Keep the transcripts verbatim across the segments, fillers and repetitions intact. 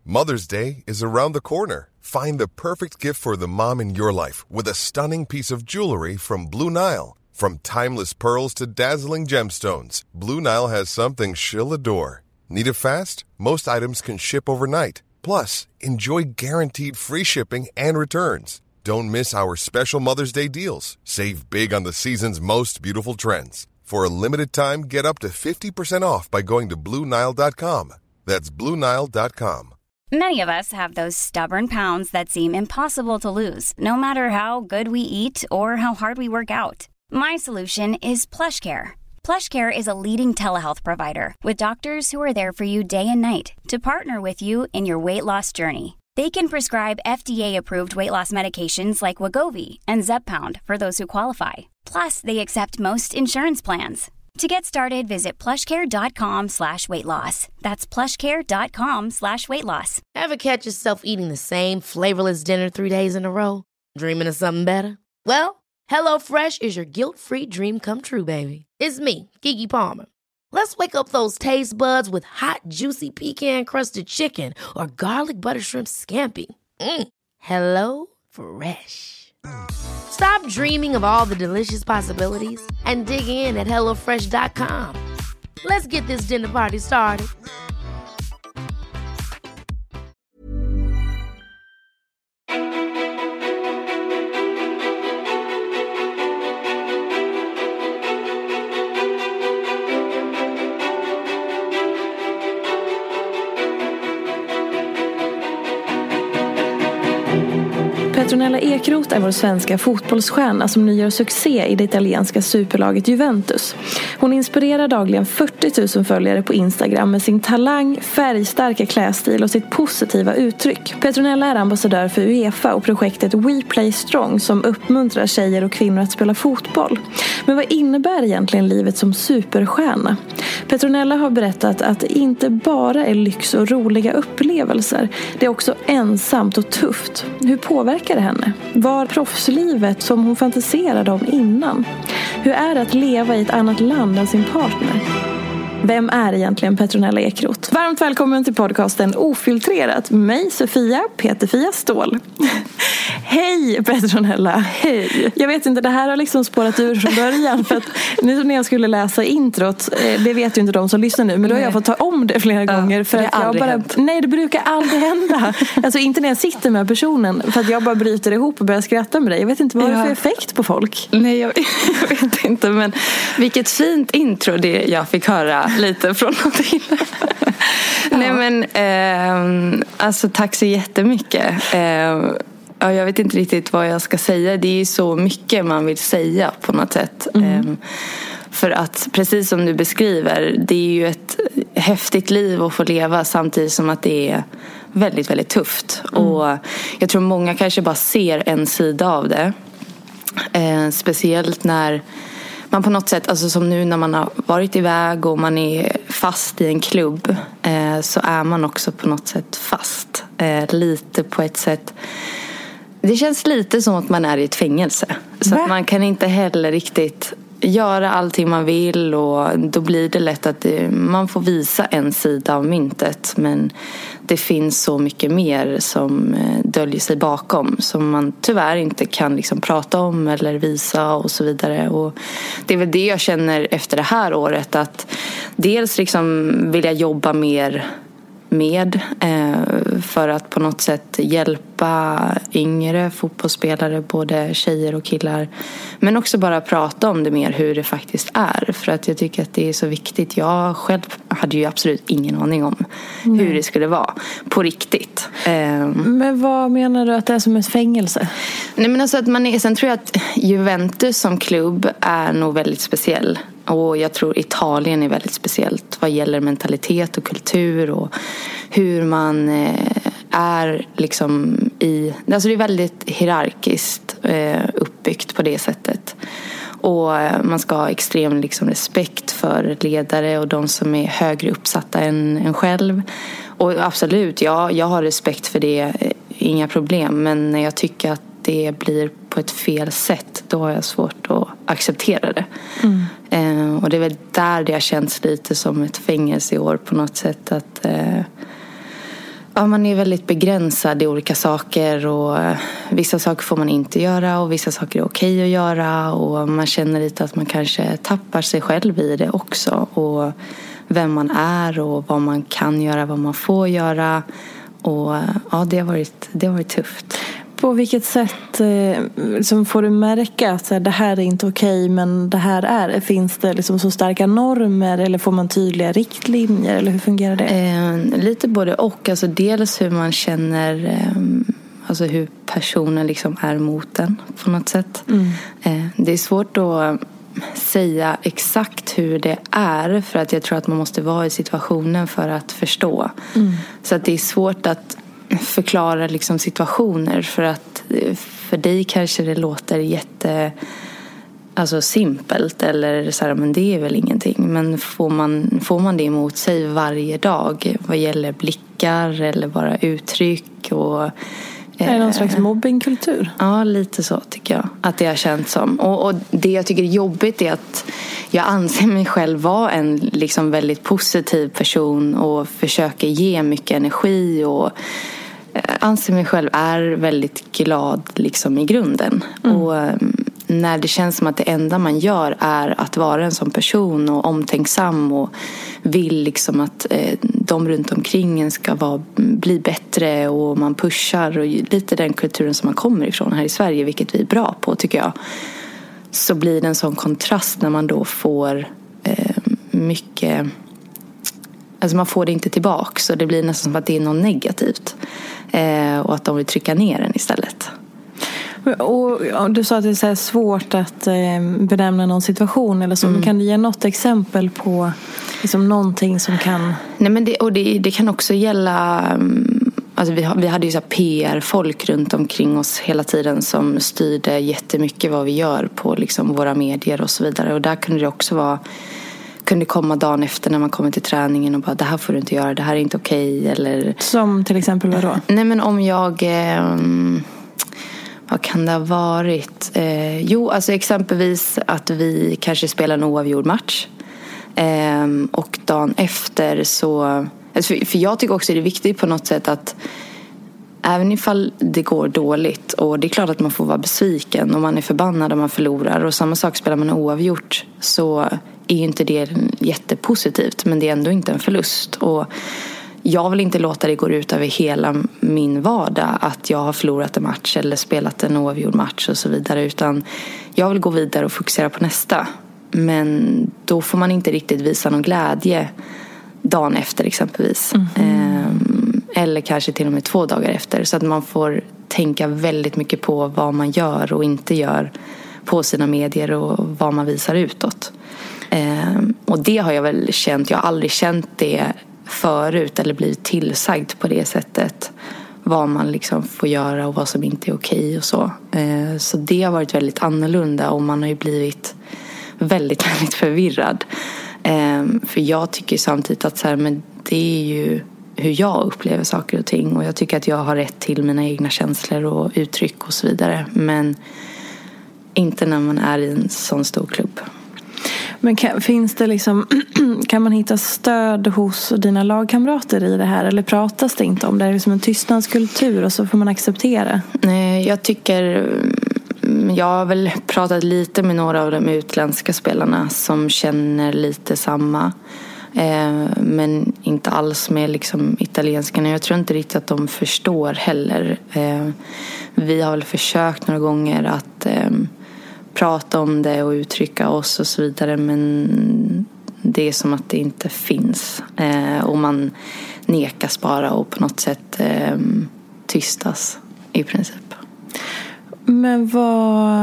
Mother's Day is around the corner. Find the perfect gift for the mom in your life with a stunning piece of jewelry from Blue Nile. From timeless pearls to dazzling gemstones, Blue Nile has something she'll adore. Need it fast? Most items can ship overnight. Plus, enjoy guaranteed free shipping and returns. Don't miss our special Mother's Day deals. Save big on the season's most beautiful trends. For a limited time, get up to fifty percent off by going to Blue Nile dot com. That's Blue Nile dot com. Many of us have those stubborn pounds that seem impossible to lose, no matter how good we eat or how hard we work out. My solution is PlushCare. PlushCare is a leading telehealth provider with doctors who are there for you day and night to partner with you in your weight loss journey. They can prescribe F D A-approved weight loss medications like Wegovy and Zepbound for those who qualify. Plus, they accept most insurance plans. To get started, visit plushcare.com slash weight loss. That's plushcare.com slash weight loss. Ever catch yourself eating the same flavorless dinner three days in a row? Dreaming of something better? Well, HelloFresh is your guilt-free dream come true, baby. It's me, Keke Palmer. Let's wake up those taste buds with hot, juicy pecan-crusted chicken or garlic butter shrimp scampi. Mm. Hello Fresh. Stop dreaming of all the delicious possibilities and dig in at hello fresh dot com. Let's get this dinner party started. Petronella Ekeroth är vår svenska fotbollsstjärna som nu gör succé i det italienska superlaget Juventus. Hon inspirerar dagligen fyrtio tusen följare på Instagram med sin talang, färgstarka klädstil och sitt positiva uttryck. Petronella är ambassadör för UEFA och projektet We Play Strong som uppmuntrar tjejer och kvinnor att spela fotboll. Men vad innebär egentligen livet som superstjärna? Petronella har berättat att det inte bara är lyx och roliga upplevelser. Det är också ensamt och tufft. Hur påverkar det henne? Var proffslivet som hon fantiserade om innan? Hur är det att leva i ett annat land än sin partner? Vem är egentligen Petronella Ekeroth? Varmt välkommen till podcasten Ofiltrerat med mig, Sofia Peterfia Ståhl. Hej Petronella. Hej. Jag vet inte, det här har liksom spårat ur från början. För att nu när jag skulle läsa introt, det vet ju inte de som lyssnar nu, men då har jag fått ta om det flera ja, gånger. För att jag bara, nej, det brukar aldrig hända. Alltså inte när jag sitter med personen, för att jag bara bryter ihop och börjar skratta med dig. Jag vet inte vad ja. det är för effekt på folk. Nej, jag, jag vet inte, men vilket fint intro det jag fick höra lite från någonting. Ja. Nej men eh, alltså tack så jättemycket. Eh, ja, jag vet inte riktigt vad jag ska säga. Det är ju så mycket man vill säga på något sätt. Mm. Eh, för att precis som du beskriver, det är ju ett häftigt liv att få leva samtidigt som att det är väldigt, väldigt tufft. Mm. Och jag tror många kanske bara ser en sida av det. Eh, speciellt när man på något sätt, alltså som nu när man har varit iväg och man är fast i en klubb, eh, så är man också på något sätt fast. Eh, lite på ett sätt. Det känns lite som att man är i ett fängelse. Så att man kan inte heller riktigt göra allting man vill, och då blir det lätt att det, man får visa en sida av myntet, men det finns så mycket mer som döljer sig bakom som man tyvärr inte kan liksom prata om eller visa och så vidare. Och det är väl det jag känner efter det här året, att dels liksom vill jag jobba mer med eh, för att på något sätt hjälpa yngre fotbollsspelare, både tjejer och killar, men också bara prata om det mer, hur det faktiskt är, för att jag tycker att det är så viktigt. Jag själv hade ju absolut ingen aning om mm. hur det skulle vara på riktigt. eh, Men vad menar du att det är som ett fängelse? Nej, men alltså att man är, sen tror jag att Juventus som klubb är nog väldigt speciell. Och jag tror Italien är väldigt speciellt vad gäller mentalitet och kultur och hur man är liksom i... Alltså det är väldigt hierarkiskt uppbyggt på det sättet. Och man ska ha extrem liksom respekt för ledare och de som är högre uppsatta än en själv. Och absolut, ja, jag har respekt för det, inga problem. Men när jag tycker att det blir på ett fel sätt, då har jag svårt att acceptera det. Mm. Eh, och det är väl där det har känts lite som ett fängelse i år på något sätt. Att, eh, Ja, man är väldigt begränsad i olika saker och vissa saker får man inte göra och vissa saker är okej att göra och man känner lite att man kanske tappar sig själv i det också och vem man är och vad man kan göra, vad man får göra och ja, det har varit, det har varit tufft. På vilket sätt eh, liksom får du märka att så här, det här är inte okej men det här är? Finns det liksom så starka normer eller får man tydliga riktlinjer eller hur fungerar det? Eh, lite både och. Alltså dels hur man känner, eh, alltså hur personen liksom är mot en på något sätt. Mm. Eh, det är svårt att säga exakt hur det är för att jag tror att man måste vara i situationen för att förstå. Mm. Så att det är svårt att förklara liksom situationer för att för dig kanske det låter jätte alltså simpelt eller så här, men det är väl ingenting, men får man får man det emot sig varje dag vad gäller blickar eller bara uttryck och är det någon slags mobbingkultur? Ja, lite så tycker jag att det har känts som. Och, och det jag tycker är jobbigt är att jag anser mig själv vara en liksom väldigt positiv person och försöker ge mycket energi och anser mig själv är väldigt glad liksom i grunden. Mm. Och när det känns som att det enda man gör är att vara en sån person och omtänksam och vill liksom att eh, de runt omkring en ska vara, bli bättre och man pushar och lite den kulturen som man kommer ifrån här i Sverige, vilket vi är bra på tycker jag, så blir det en sån kontrast när man då får eh, mycket, alltså man får det inte tillbaka så det blir nästan som att det är något negativt eh, och att de vill trycka ner den istället. Och, och du sa att det är så här svårt att eh, benämna någon situation eller så. Mm. Kan du ge något exempel på liksom, någonting som kan... Nej, men det, och det, det kan också gälla... Alltså vi, vi hade ju så här P R-folk runt omkring oss hela tiden som styrde jättemycket vad vi gör på liksom, våra medier och så vidare. Och där kunde det också vara... kunde komma dagen efter när man kommer till träningen och bara det här får du inte göra, det här är inte okej. Eller... Som till exempel vad då? Nej, men om jag... Eh, Vad kan det ha varit? Eh, jo, alltså exempelvis att vi kanske spelar en oavgjord match. Eh, och dagen efter så... Alltså för, för jag tycker också det är viktigt på något sätt att även ifall det går dåligt och det är klart att man får vara besviken och man är förbannad om man förlorar och samma sak spelar man oavgjort så är ju inte det jättepositivt men det är ändå inte en förlust och jag vill inte låta det gå ut över hela min vardag att jag har förlorat en match eller spelat en oavgjord match och så vidare utan jag vill gå vidare och fokusera på nästa. Men då får man inte riktigt visa någon glädje dagen efter exempelvis. Mm-hmm. Eller kanske till och med två dagar efter så att man får tänka väldigt mycket på vad man gör och inte gör på sina medier och vad man visar utåt. Och det har jag väl känt, jag har aldrig känt det förut eller blivit tillsagd på det sättet vad man liksom får göra och vad som inte är okej och så. Så det har varit väldigt annorlunda och man har ju blivit väldigt, väldigt förvirrad. För jag tycker samtidigt att så här, men det är ju hur jag upplever saker och ting och jag tycker att jag har rätt till mina egna känslor och uttryck och så vidare. Men inte när man är i en sån stor klubb. Men kan, finns det liksom, kan man hitta stöd hos dina lagkamrater i det här? Eller pratas det inte om det? Det är liksom en tystnadskultur och så får man acceptera. Jag tycker, jag har väl pratat lite med några av de utländska spelarna som känner lite samma. Men inte alls med liksom italienskarna. Jag tror inte riktigt att de förstår heller. Vi har väl försökt några gånger att prata om det och uttrycka oss och så vidare men det är som att det inte finns eh, och man nekas bara och på något sätt eh, tystas i princip. Men vad...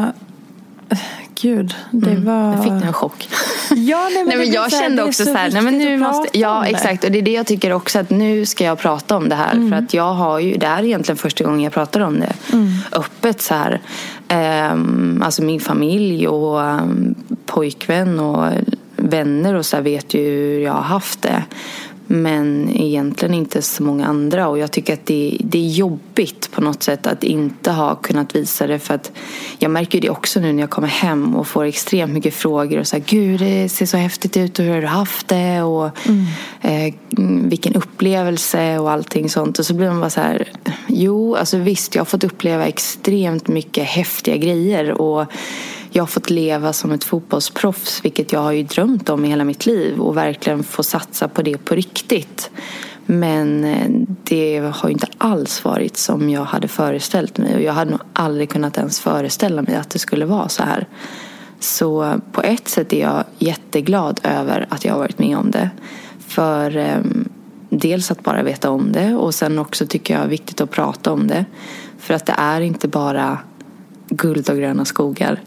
Gud, det mm. var... Jag fick en chock. Ja, nej, men, nej, men jag så här, kände också så här, nej, men nu måste ja exakt och det är det jag tycker också att nu ska jag prata om det här mm. för att jag har ju det här är egentligen första gången jag pratar om det mm. öppet så här. Um, alltså min familj och um, pojkvän och vänner och så här vet ju hur jag har haft det Men egentligen inte så många andra. Och jag tycker att det, det är jobbigt på något sätt att inte ha kunnat visa det. För att jag märker det också nu när jag kommer hem och får extremt mycket frågor. Och så här, gud det ser så häftigt ut och hur har du haft det? Och mm. eh, vilken upplevelse och allting sånt. Och så blir man bara så här, jo alltså visst jag har fått uppleva extremt mycket häftiga grejer. Och jag har fått leva som ett fotbollsproffs, vilket jag har ju drömt om i hela mitt liv. Och verkligen få satsa på det på riktigt. Men det har ju inte alls varit som jag hade föreställt mig. Och jag hade nog aldrig kunnat ens föreställa mig att det skulle vara så här. Så på ett sätt är jag jätteglad över att jag har varit med om det. För eh, dels att bara veta om det. Och sen också tycker jag är viktigt att prata om det. För att det är inte bara guld och gröna skogar.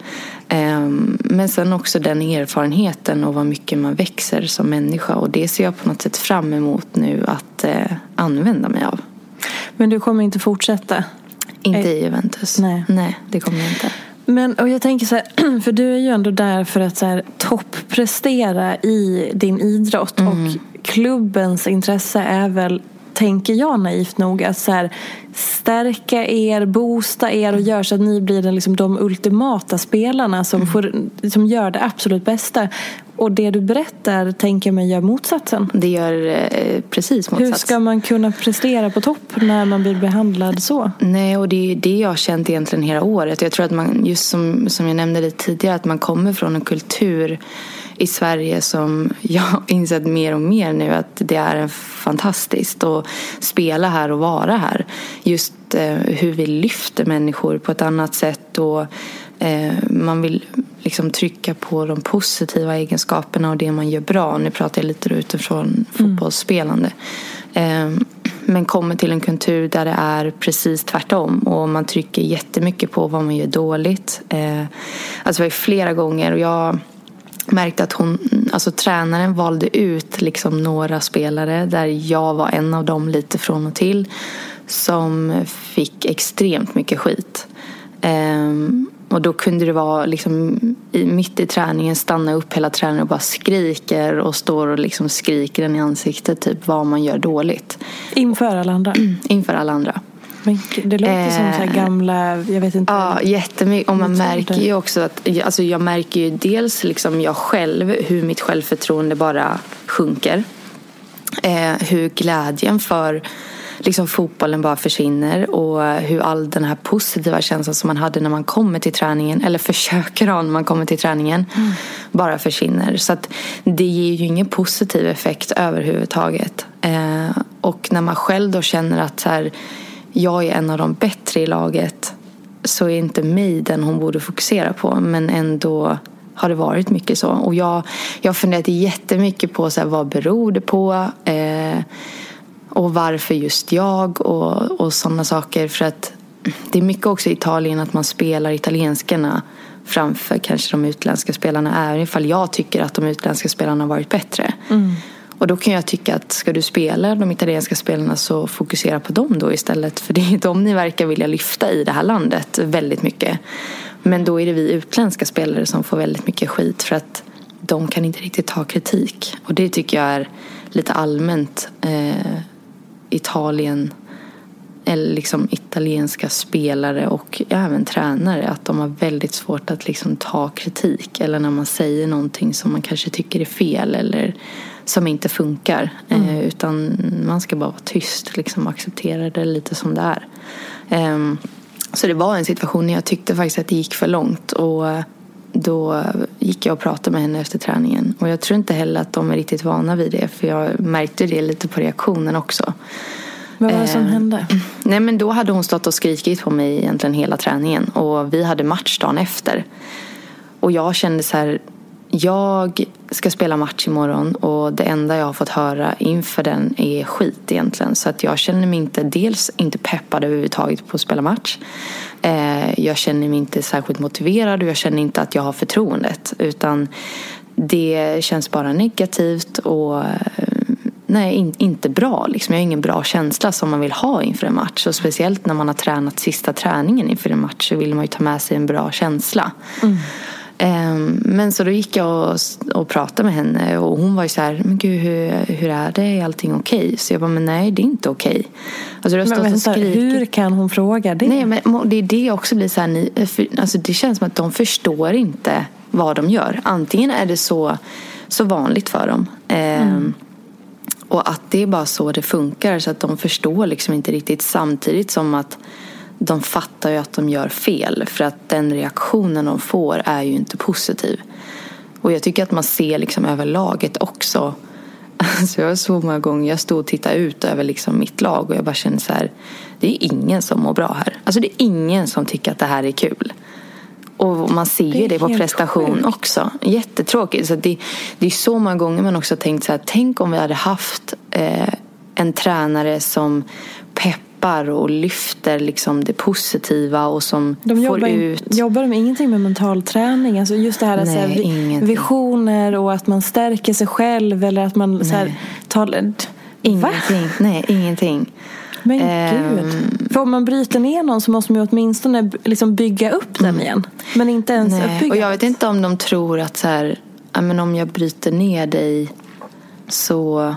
Men sen också den erfarenheten och vad mycket man växer som människa. Och det ser jag på något sätt fram emot nu att använda mig av. Men du kommer inte fortsätta? Inte i Juventus. Nej, Nej det kommer jag inte. Men och jag tänker så här, för du är ju ändå där för att så här, topprestera i din idrott. Mm. Och klubbens intresse är väl, tänker jag naivt nog, att så här, stärka er, boosta er och gör så att ni blir den, liksom, de ultimata spelarna som, mm. får, som gör det absolut bästa. Och det du berättar tänker man gör motsatsen. Det gör eh, precis motsatsen. Hur ska man kunna prestera på topp när man blir behandlad så? Nej, och det är det jag har känt egentligen hela året. Jag tror att man, just som, som jag nämnde lite tidigare, att man kommer från en kultur i Sverige som jag har insett mer och mer nu att det är fantastiskt att spela här och vara här. Just eh, hur vi lyfter människor på ett annat sätt och eh, man vill liksom trycka på de positiva egenskaperna och det man gör bra. Nu pratar jag lite utifrån fotbollsspelande. Mm. Eh, men kommer till en kultur där det är precis tvärtom och man trycker jättemycket på vad man gör dåligt. Eh, alltså det var flera gånger och jag märkte att hon, alltså tränaren valde ut liksom några spelare där jag var en av dem lite från och till som fick extremt mycket skit. Ehm, och då kunde det vara liksom i, mitt i träningen stanna upp hela träningen och bara skriker och står och liksom skriker den i ansiktet typ vad man gör dåligt. Inför alla andra? Inför alla andra. Men det låter eh, som så här gamla, jag vet inte. Ja, jättemycket. Och man märker ju också att, alltså jag märker ju dels liksom jag själv, hur mitt självförtroende bara sjunker. Eh, hur glädjen för liksom fotbollen bara försvinner och hur all den här positiva känslan som man hade när man kommer till träningen, eller försöker ha när man kommer till träningen, mm. bara försvinner. Så att det ger ju ingen positiv effekt överhuvudtaget. Eh, och när man själv då känner att så här, jag är en av de bättre i laget, så är inte mig den hon borde fokusera på. Men ändå har det varit mycket så. Och jag har funderat jättemycket på så här, vad beror det på? Eh, och varför just jag? Och, och sådana saker. För att det är mycket också i Italien att man spelar italienskarna framför kanske de utländska spelarna. Även ifall jag tycker att de utländska spelarna har varit bättre. Mm. Och då kan jag tycka att ska du spela de italienska spelarna så fokusera på dem då istället. För det är de ni verkar vilja lyfta i det här landet väldigt mycket. Men då är det vi utländska spelare som får väldigt mycket skit för att de kan inte riktigt ta kritik. Och det tycker jag är lite allmänt eh, Italien, eller liksom italienska spelare och även tränare, att de har väldigt svårt att liksom ta kritik. Eller när man säger någonting som man kanske tycker är fel eller som inte funkar. Mm. Eh, utan man ska bara vara tyst liksom, och acceptera det lite som det är. Eh, så det var en situation när jag tyckte faktiskt att det gick för långt. Och då gick jag och pratade med henne efter träningen. Och jag tror inte heller att de är riktigt vana vid det. För jag märkte det lite på reaktionen också. Vad var det som eh, hände? Nej, men då hade hon stått och skrikit på mig egentligen hela träningen. Och vi hade match dagen efter. Och jag kände så här, jag ska spela match imorgon och det enda jag har fått höra inför den är skit egentligen. Så att jag känner mig inte, dels inte peppad överhuvudtaget på att spela match. Eh, jag känner mig inte särskilt motiverad och jag känner inte att jag har förtroendet. Utan det känns bara negativt och nej, in, inte bra. Liksom. Jag har ingen bra känsla som man vill ha inför en match. Och speciellt när man har tränat sista träningen inför en match så vill man ju ta med sig en bra känsla. Mm. Um, men så då gick jag och, och pratade med henne. Och hon var ju så här, men gud, hur, hur är det? Är allting okej? Okay? Så jag bara, men nej, det är inte okej. Okay. Alltså, men vänta, hur kan hon fråga det? Nej, men det är det också blir så här, ni, för, alltså det känns som att de förstår inte vad de gör. Antingen är det så, så vanligt för dem. Um, mm. Och att det är bara så det funkar. Så att de förstår liksom inte riktigt. Samtidigt som att de fattar ju att de gör fel. För att den reaktionen de får är ju inte positiv. Och jag tycker att man ser liksom över laget också. Alltså jag så många gånger jag stod och tittade ut över liksom mitt lag. Och jag bara känner så här, det är ingen som mår bra här. Alltså det är ingen som tycker att det här är kul. Och man ser ju det, det på prestation sjukt. Också. Jättetråkigt. Så det, det är så många gånger man också tänkt så här, tänk om vi hade haft eh, en tränare som peppar och lyfter liksom det positiva och som de får jobbar, ut. Jobbar de ingenting med mental träning? Alltså just det här, nej, så här visioner och att man stärker sig själv eller att man så här, tar... Ingenting. Va? Nej, ingenting. Men gud. Um, För om man bryter ner någon så måste man ju åtminstone liksom bygga upp den mm. igen. Men inte ens nej. uppbygga. Och jag vet inte om de tror att så här, ja, men om jag bryter ner dig så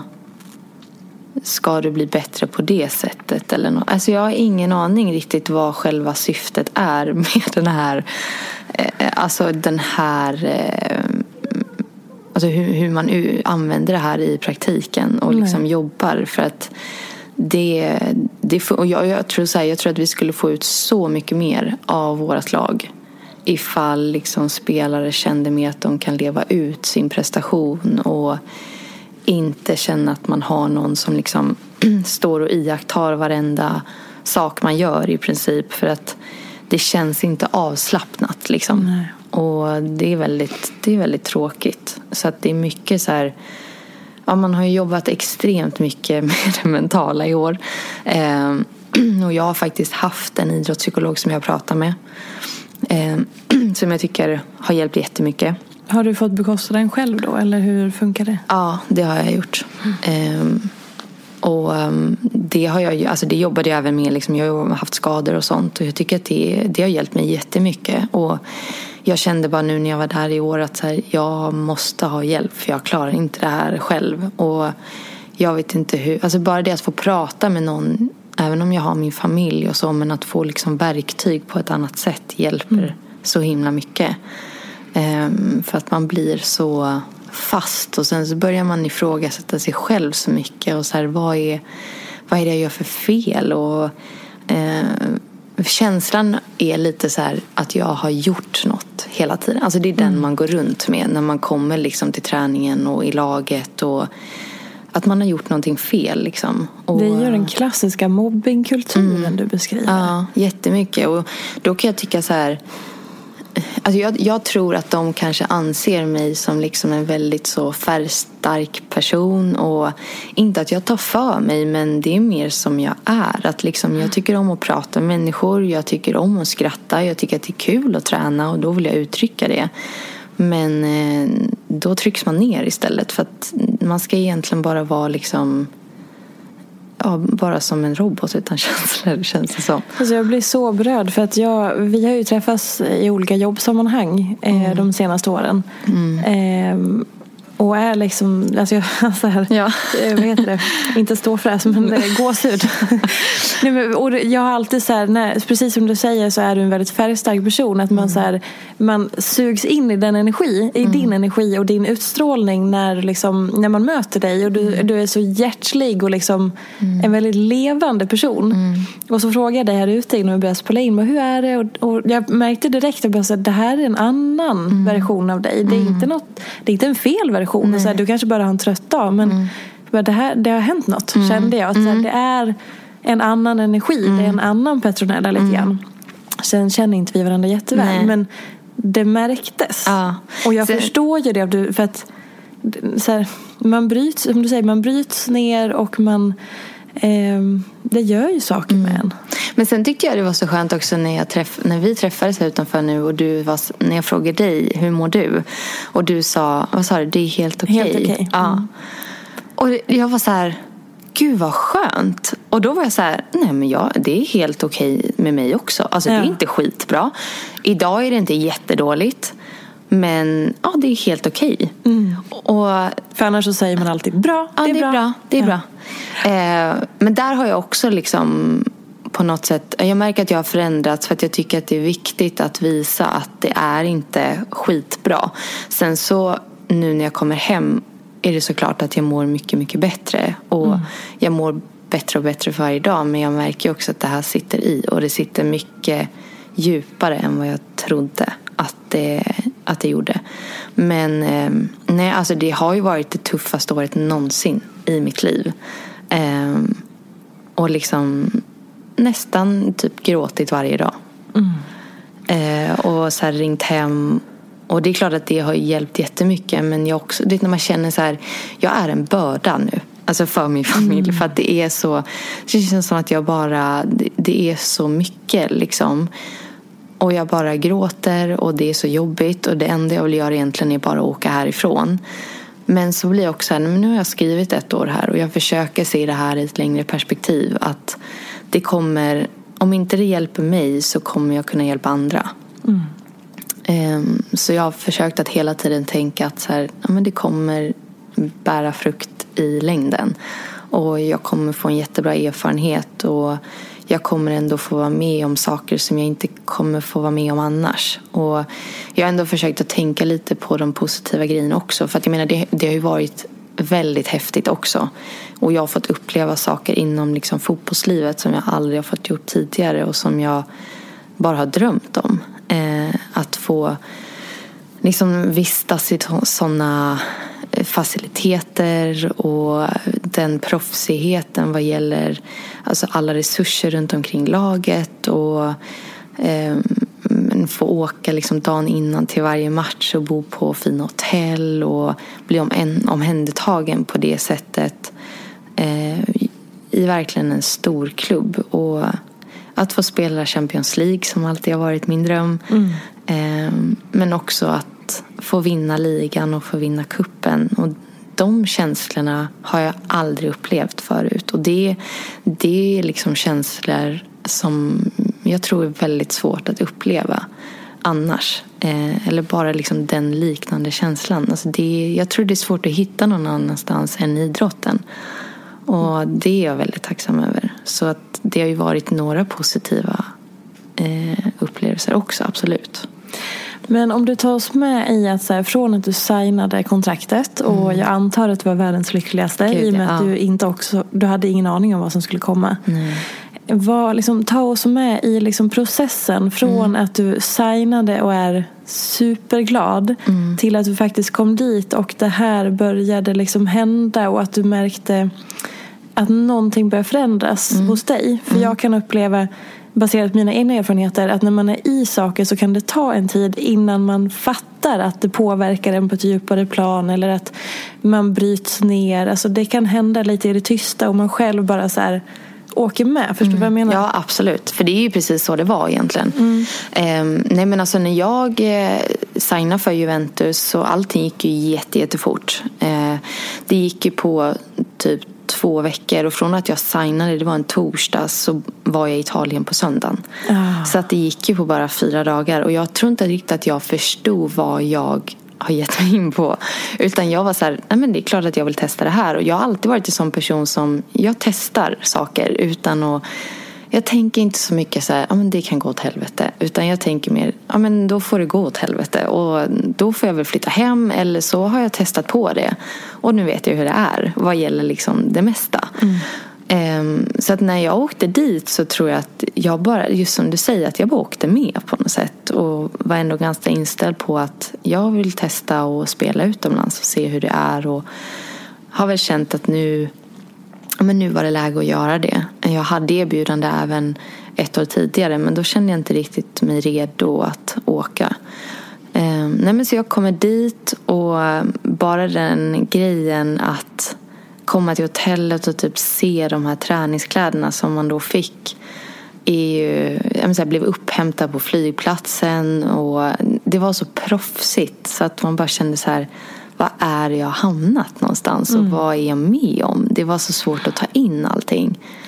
ska du bli bättre på det sättet eller något. Alltså jag har ingen aning riktigt vad själva syftet är med den här eh, alltså den här eh, alltså hur, hur man u- använder det här i praktiken och liksom nej. Jobbar för att det, det och jag, jag tror så här, jag tror att vi skulle få ut så mycket mer av vårt lag ifall liksom spelare kände mer att de kan leva ut sin prestation och inte känna att man har någon som liksom står och iakttar varenda sak man gör i princip för att det känns inte avslappnat liksom. Nej. Och det är väldigt det är väldigt tråkigt så att det är mycket så här. Ja, man har ju jobbat extremt mycket med det mentala i år. Eh, och jag har faktiskt haft en idrottspsykolog som jag pratar med. Eh, som jag tycker har hjälpt jättemycket. Har du fått bekosta den själv då? Eller hur funkar det? Ja, det har jag gjort. Mm. Eh, och um, det har jag ju, alltså det jobbade jag även med. Liksom, jag har haft skador och sånt. Och jag tycker att det, det har hjälpt mig jättemycket. Och jag kände bara nu när jag var där i år att så här, jag måste ha hjälp för jag klarar inte det här själv. Och jag vet inte hur, alltså bara det att få prata med någon, även om jag har min familj och så, men att få liksom verktyg på ett annat sätt hjälper mm. så himla mycket. Um, för att man blir så fast och sen så börjar man ifrågasätta sig själv så mycket och så här, vad är, vad är det jag gör för fel och uh, känslan är lite så här att jag har gjort något hela tiden. Alltså det är den mm. man går runt med när man kommer liksom till träningen och i laget och att man har gjort någonting fel liksom. Och, det är ju den klassiska mobbingkulturen mm, du beskriver. Ja, jättemycket. Och då kan jag tycka så här, alltså jag, jag tror att de kanske anser mig som liksom en väldigt så färgstark person och inte att jag tar för mig, men det är mer som jag är, att liksom jag tycker om att prata med människor, jag tycker om att skratta, jag tycker att det är kul att träna och då vill jag uttrycka det, men eh, då trycks man ner istället för att man ska egentligen bara vara liksom ja, bara som en robot utan känslor, det känns det som. Alltså jag blir så berörd för att jag, vi har ju träffats i olika jobbsammanhang eh, mm. de senaste åren. Mm. Eh, och är liksom, alltså jag, så här, ja. vad heter det? Inte ståfräs, men det är gåshud. Nej, men, och jag har alltid så här, när, precis som du säger så är du en väldigt färgstark person. Att man, mm. så här, man sugs in i den energi, i mm. din energi och din utstrålning när, liksom, när man möter dig. Och du, mm. du är så hjärtlig och liksom mm. en väldigt levande person. Mm. Och så frågar jag dig här ute innan vi börjar spela in, men hur är det? Och, och jag märkte direkt att jag, det här är en annan mm. version av dig. Det är, mm. inte något, det är inte en fel version. Och så här, du kanske bara har en trött dag, men mm. det, här, det har hänt något, mm. kände jag. Att, mm. så här, det är en annan energi, mm. det är en annan Petronella lite grann. Mm. Sen känner inte vi varandra jätteväl, Nej. men det märktes. Ja. Och jag så... förstår ju det, för att så här, man bryts, som du säger, man bryts ner och man eh, det gör ju saker mm. med en. Men sen tyckte jag det var så skönt också när, jag träff, när vi träffades här utanför nu och du var, när jag frågade dig, hur mår du? Och du sa, vad sa du? Det är helt okej. Helt okej. Ja. Mm. Och jag var så här, gud vad skönt. Och då var jag så här, nej men jag, det är helt okej med mig också. Alltså ja. Det är inte skitbra. Idag är det inte jättedåligt. Men ja, det är helt okej. Okay. Mm. Och, för annars så säger man alltid bra, ja, det är det är bra. bra, det är ja. bra. Eh, men där har jag också liksom på något sätt, jag märker att jag har förändrats för att jag tycker att det är viktigt att visa att det är inte skitbra. Sen så nu när jag kommer hem är det såklart att jag mår mycket, mycket bättre. Och mm. jag mår bättre och bättre för varje dag. Men jag märker också att det här sitter i. Och det sitter mycket djupare än vad jag trodde att det, att det gjorde. Men eh, nej, alltså det har ju varit det tuffaste året någonsin i mitt liv. Eh, och liksom nästan typ gråtit varje dag. Mm. Eh, och så här ringt hem. Och det är klart att det har hjälpt jättemycket. Men jag också, det är när man känner så här, jag är en börda nu. Alltså för min familj. Mm. För att det är så, det känns som att jag bara, det, det är så mycket liksom. Och jag bara gråter och det är så jobbigt. Och det enda jag vill göra egentligen är bara att åka härifrån. Men så blir jag också här, men nu har jag skrivit ett år här. Och jag försöker se det här i ett längre perspektiv. Att det kommer, om inte det hjälper mig så kommer jag kunna hjälpa andra. Mm. Um, så jag har försökt att hela tiden tänka att så här, ja, men det kommer bära frukt i längden. Och jag kommer få en jättebra erfarenhet. Och jag kommer ändå få vara med om saker som jag inte kommer få vara med om annars. Och jag har ändå försökt att tänka lite på de positiva grejerna också. För att jag menar, det, det har ju varit väldigt häftigt också. Och jag har fått uppleva saker inom liksom fotbollslivet som jag aldrig har fått gjort tidigare. Och som jag bara har drömt om. Eh, att få liksom vistas i sådana faciliteter och den proffsigheten vad gäller alltså alla resurser runt omkring laget och eh, få åka liksom dagen innan till varje match och bo på fina hotell och bli om en, omhändertagen på det sättet eh, i verkligen en stor klubb. Och att få spela Champions League som alltid har varit min dröm. Mm. Eh, men också att få vinna ligan och få vinna kuppen. Och de känslorna har jag aldrig upplevt förut. Och det, det är liksom känslor som jag tror är väldigt svårt att uppleva annars. Eh, eller bara liksom den liknande känslan. Alltså det, jag tror det är svårt att hitta någon annanstans än idrotten. Och det är jag väldigt tacksam över. Så att det har ju varit några positiva eh, upplevelser också, absolut. Men om du tar oss med i att så här, från att du signade kontraktet och mm. jag antar att du var världens lyckligaste Gud, i och med ja. att du inte också, du hade ingen aning om vad som skulle komma. Mm. Var, liksom, ta oss med i liksom, processen från mm. att du signade och är superglad mm. till att du faktiskt kom dit och det här började liksom hända och att du märkte att någonting börjar förändras mm. hos dig. För mm. jag kan uppleva, baserat på mina egna erfarenheter, att när man är i saker så kan det ta en tid innan man fattar att det påverkar en på ett djupare plan eller att man bryts ner. Alltså det kan hända lite i det tysta och man själv bara så här åker med. Förstår du mm. vad jag menar? Ja, absolut. För det är ju precis så det var egentligen. Mm. Um, nej men alltså när jag eh, signade för Juventus så allting gick ju jätte, jättefort. Uh, det gick ju på typ två veckor och från att jag signade, det var en torsdag, så var jag i Italien på söndagen. Ah. Så att det gick ju på bara fyra dagar och jag tror inte riktigt att jag förstod vad jag har gett mig in på. Utan jag var så här, nej men det är klart att jag vill testa det här. Och jag har alltid varit en sån person som, jag testar saker utan att, jag tänker inte så mycket så här, ja men det kan gå åt helvete. Utan jag tänker mer, ja men då får det gå åt helvete. Och då får jag väl flytta hem eller så har jag testat på det. Och nu vet jag hur det är vad gäller liksom det mesta. Mm. Um, så att när jag åkte dit så tror jag att jag bara, just som du säger, att jag bara åkte med på något sätt. Och var ändå ganska inställd på att jag vill testa och spela utomlands och se hur det är. Och har väl känt att nu, men nu var det läge att göra det. Jag hade erbjudande även ett år tidigare, men då kände jag inte riktigt mig redo att åka. Um, nej men så jag kommer dit och bara den grejen att komma till hotellet och typ se de här träningskläderna som man då fick är ju, jag menar, blev upphämtad på flygplatsen och det var så proffsigt så att man bara kände så här, vad är jag hamnat någonstans och mm. vad är jag med om? Det var så svårt att ta in allting.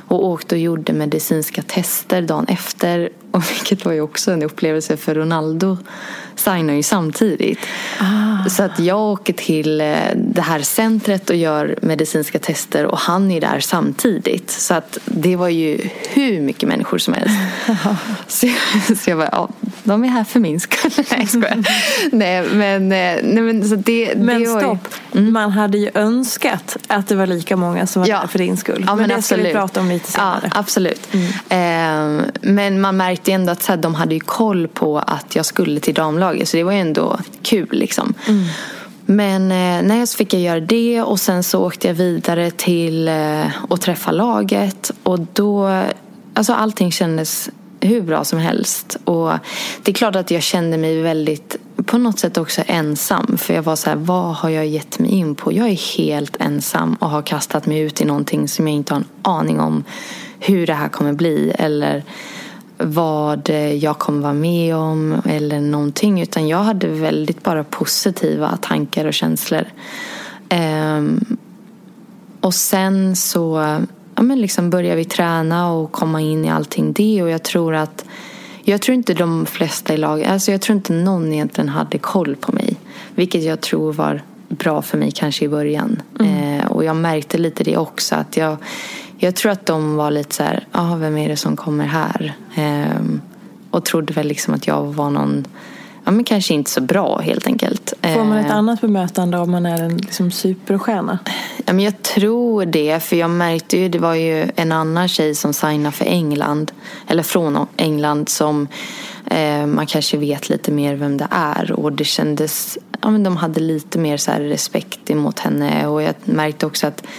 Och åkte och gjorde medicinska tester dagen efter. Och vilket var ju också en upplevelse, för Ronaldo signar ju samtidigt. Ah. Så att jag åker till det här centret och gör medicinska tester. Och han är där samtidigt. Så att det var ju hur mycket människor som helst. så, så jag bara, ja, de är här för min skull. Nej, skojar. nej, men, nej, men, så det, men det var stopp, ju... mm. man hade ju önskat att det var lika många som var ja. där för din skull. Ja, men, men det absolut. ska vi prata om lite senare. Ja, absolut. Mm. Eh, men man märkte ändå att så här, de hade ju koll på att jag skulle till damlaget. Så det var ju ändå kul liksom. Mm. Men eh, nej, så fick jag göra det. Och sen så åkte jag vidare till eh, att träffa laget. Och då, alltså allting kändes hur bra som helst. Och det är klart att jag kände mig väldigt, på något sätt också ensam. För jag var så här, vad har jag gett mig in på? Jag är helt ensam och har kastat mig ut i någonting som jag inte har en aning om hur det här kommer bli. Eller vad jag kommer vara med om eller någonting. Utan jag hade väldigt bara positiva tankar och känslor. Um, och sen så ja, men liksom började vi träna och komma in i allting det. Och jag tror att jag tror inte de flesta i laget, alltså jag tror inte någon egentligen hade koll på mig. Vilket jag tror var bra för mig kanske i början. Mm. Eh, och jag märkte lite det också, att jag Jag tror att de var lite så här, ja, ah, vem är det som kommer här? Ehm, och trodde väl liksom att jag var någon, ja men kanske inte så bra helt enkelt. Får man ett annat bemötande om man är en liksom superstjärna? Ja, men jag tror det, för jag märkte ju, det var ju en annan tjej som signade för England, eller från England, som eh, man kanske vet lite mer vem det är. Och det kändes, ja men de hade lite mer så här respekt emot henne. Och jag märkte också att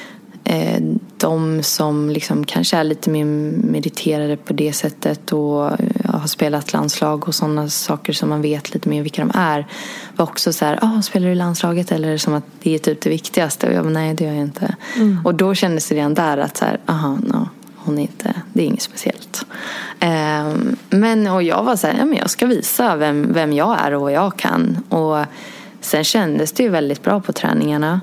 de som liksom kanske är lite mer meriterade på det sättet och har spelat landslag och sådana saker som man vet lite mer vilka de är, var också så här, ah, spelar du i landslaget? Eller som att det är typ det viktigaste. Och jag bara, nej, det gör jag inte. Mm. Och då kändes det redan där att så här, aha, no, hon är inte, det är inget speciellt. Um, men och jag var så här, ja, men jag ska visa vem, vem jag är och vad jag kan. Och sen kändes det ju väldigt bra på träningarna.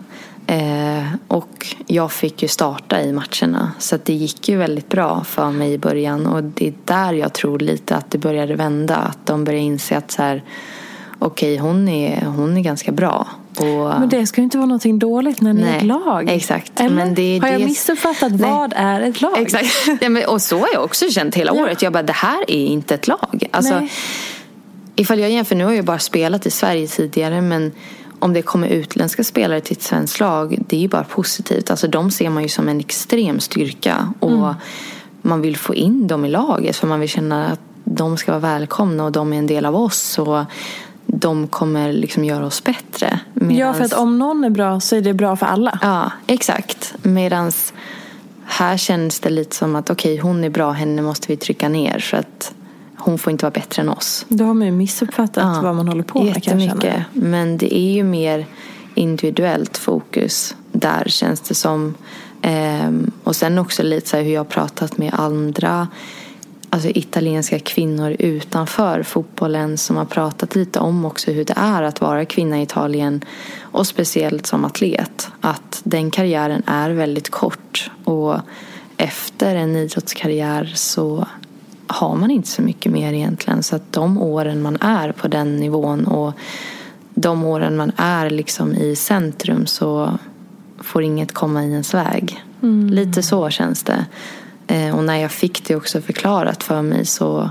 Eh, och jag fick ju starta i matcherna, så att det gick ju väldigt bra för mig i början. Och det är där jag tror lite att det började vända, att de började inse att så här, okej, okay, hon, är, hon är ganska bra. Och, men det ska ju inte vara någonting dåligt när ni nej, är ett lag. Exakt. Eller? Men det är har jag det... missuppfattat, nej. Vad är ett lag? Exakt. Ja, men, och så har jag också känt hela ja. året. Jag bara, det här är inte ett lag. Alltså, nej. Ifall jag jämför, nu har jag bara spelat i Sverige tidigare, men om det kommer utländska spelare till ett svenskt lag, det är ju bara positivt. Alltså de ser man ju som en extrem styrka. Och mm. man vill få in dem i laget, för man vill känna att de ska vara välkomna och de är en del av oss. Och de kommer liksom göra oss bättre. Medans... Ja, för att om någon är bra så är det bra för alla. Ja, exakt. Medans här känns det lite som att okej, okay, hon är bra, henne måste vi trycka ner för att hon får inte vara bättre än oss. Då har man ju missuppfattat ja, vad man håller på med. Jättemycket. Men det är ju mer individuellt fokus. Där känns det som. Ehm, och sen också lite så här hur jag har pratat med andra, alltså italienska kvinnor utanför fotbollen, som har pratat lite om också hur det är att vara kvinna i Italien. Och speciellt som atlet. Att den karriären är väldigt kort. Och efter en idrottskarriär så har man inte så mycket mer egentligen. Så att de åren man är på den nivån och de åren man är liksom i centrum, så får inget komma i ens väg. Mm. Lite så känns det. Eh, och när jag fick det också förklarat för mig, så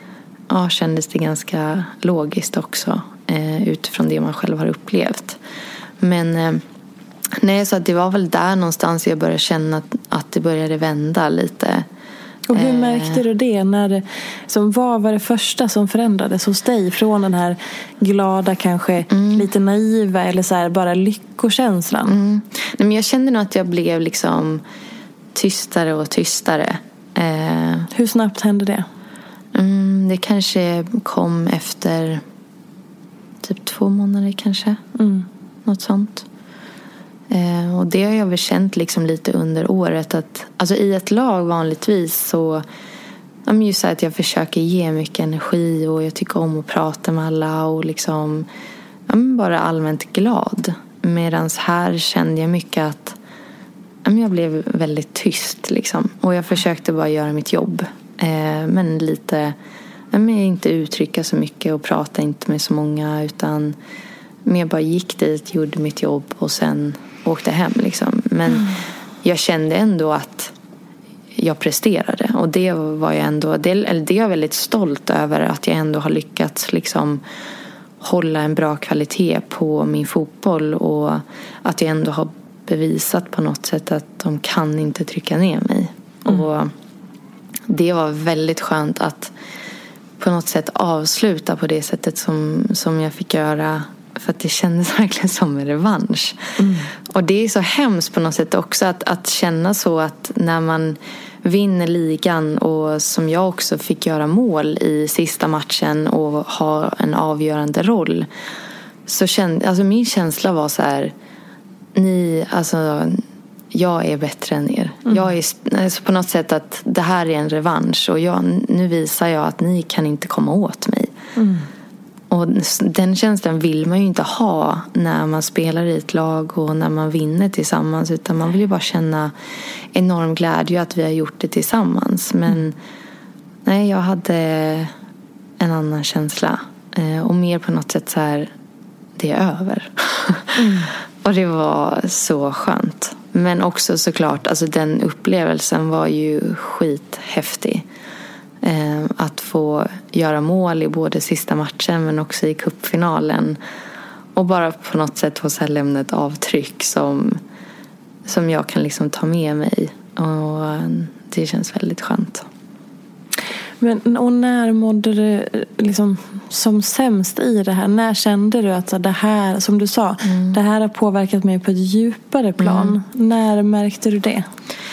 ja, kändes det ganska logiskt också. Eh, utifrån det man själv har upplevt. Men eh, nej, så att det var väl där någonstans jag började känna att, att det började vända lite. Och hur märkte du det? När det som var, var det första som förändrades hos dig? Från den här glada, kanske mm. lite naiva, eller så här, bara lyckokänslan? Mm. Nej, men jag kände nog att jag blev liksom tystare och tystare. Eh, hur snabbt hände det? Mm, det kanske kom efter typ två månader kanske. Mm. Något sånt. Eh, och det har jag väl känt liksom lite under året, att alltså i ett lag vanligtvis så, ja, men just så att jag försöker ge mycket energi och jag tycker om att prata med alla och liksom, ja, men bara allmänt glad. Medans här kände jag mycket att jag blev väldigt tyst liksom. Och jag försökte bara göra mitt jobb. Eh, men lite, men inte uttrycka så mycket och prata inte med så många. Utan mer bara gick dit, gjorde mitt jobb och sen åkte hem liksom. Men mm. jag kände ändå att jag presterade. Och det var jag ändå, det, eller det är jag väldigt stolt över, att jag ändå har lyckats liksom hålla en bra kvalitet på min fotboll. Och att jag ändå har bevisat på något sätt att de kan inte trycka ner mig. Mm. Och det var väldigt skönt att på något sätt avsluta på det sättet som, som jag fick göra. För att det kändes verkligen som en revansch. Mm. Och det är så hemskt på något sätt också att, att känna så att när man vinner ligan, och som jag också fick göra mål i sista matchen och ha en avgörande roll, så kände, alltså min känsla var så här: ni, alltså jag är bättre än er. Mm. Jag är alltså på något sätt att det här är en revansch, och jag, nu visar jag att ni kan inte komma åt mig. Mm. Och den känslan vill man ju inte ha när man spelar i ett lag och när man vinner tillsammans, utan man vill ju bara känna enorm glädje att vi har gjort det tillsammans. Men mm. nej, jag hade en annan känsla, och mer på något sätt så här: det är över. Mm. Och det var så skönt. Men också såklart, alltså den upplevelsen var ju skithäftig. Eh, att få göra mål i både sista matchen men också i cupfinalen. Och bara på något sätt få så här lämna ett avtryck som, som jag kan liksom ta med mig. Och det känns väldigt skönt. Men, och när mådde du liksom som sämst i det här? När kände du att det här, som du sa, mm. det här har påverkat mig på ett djupare plan? Mm. När märkte du det?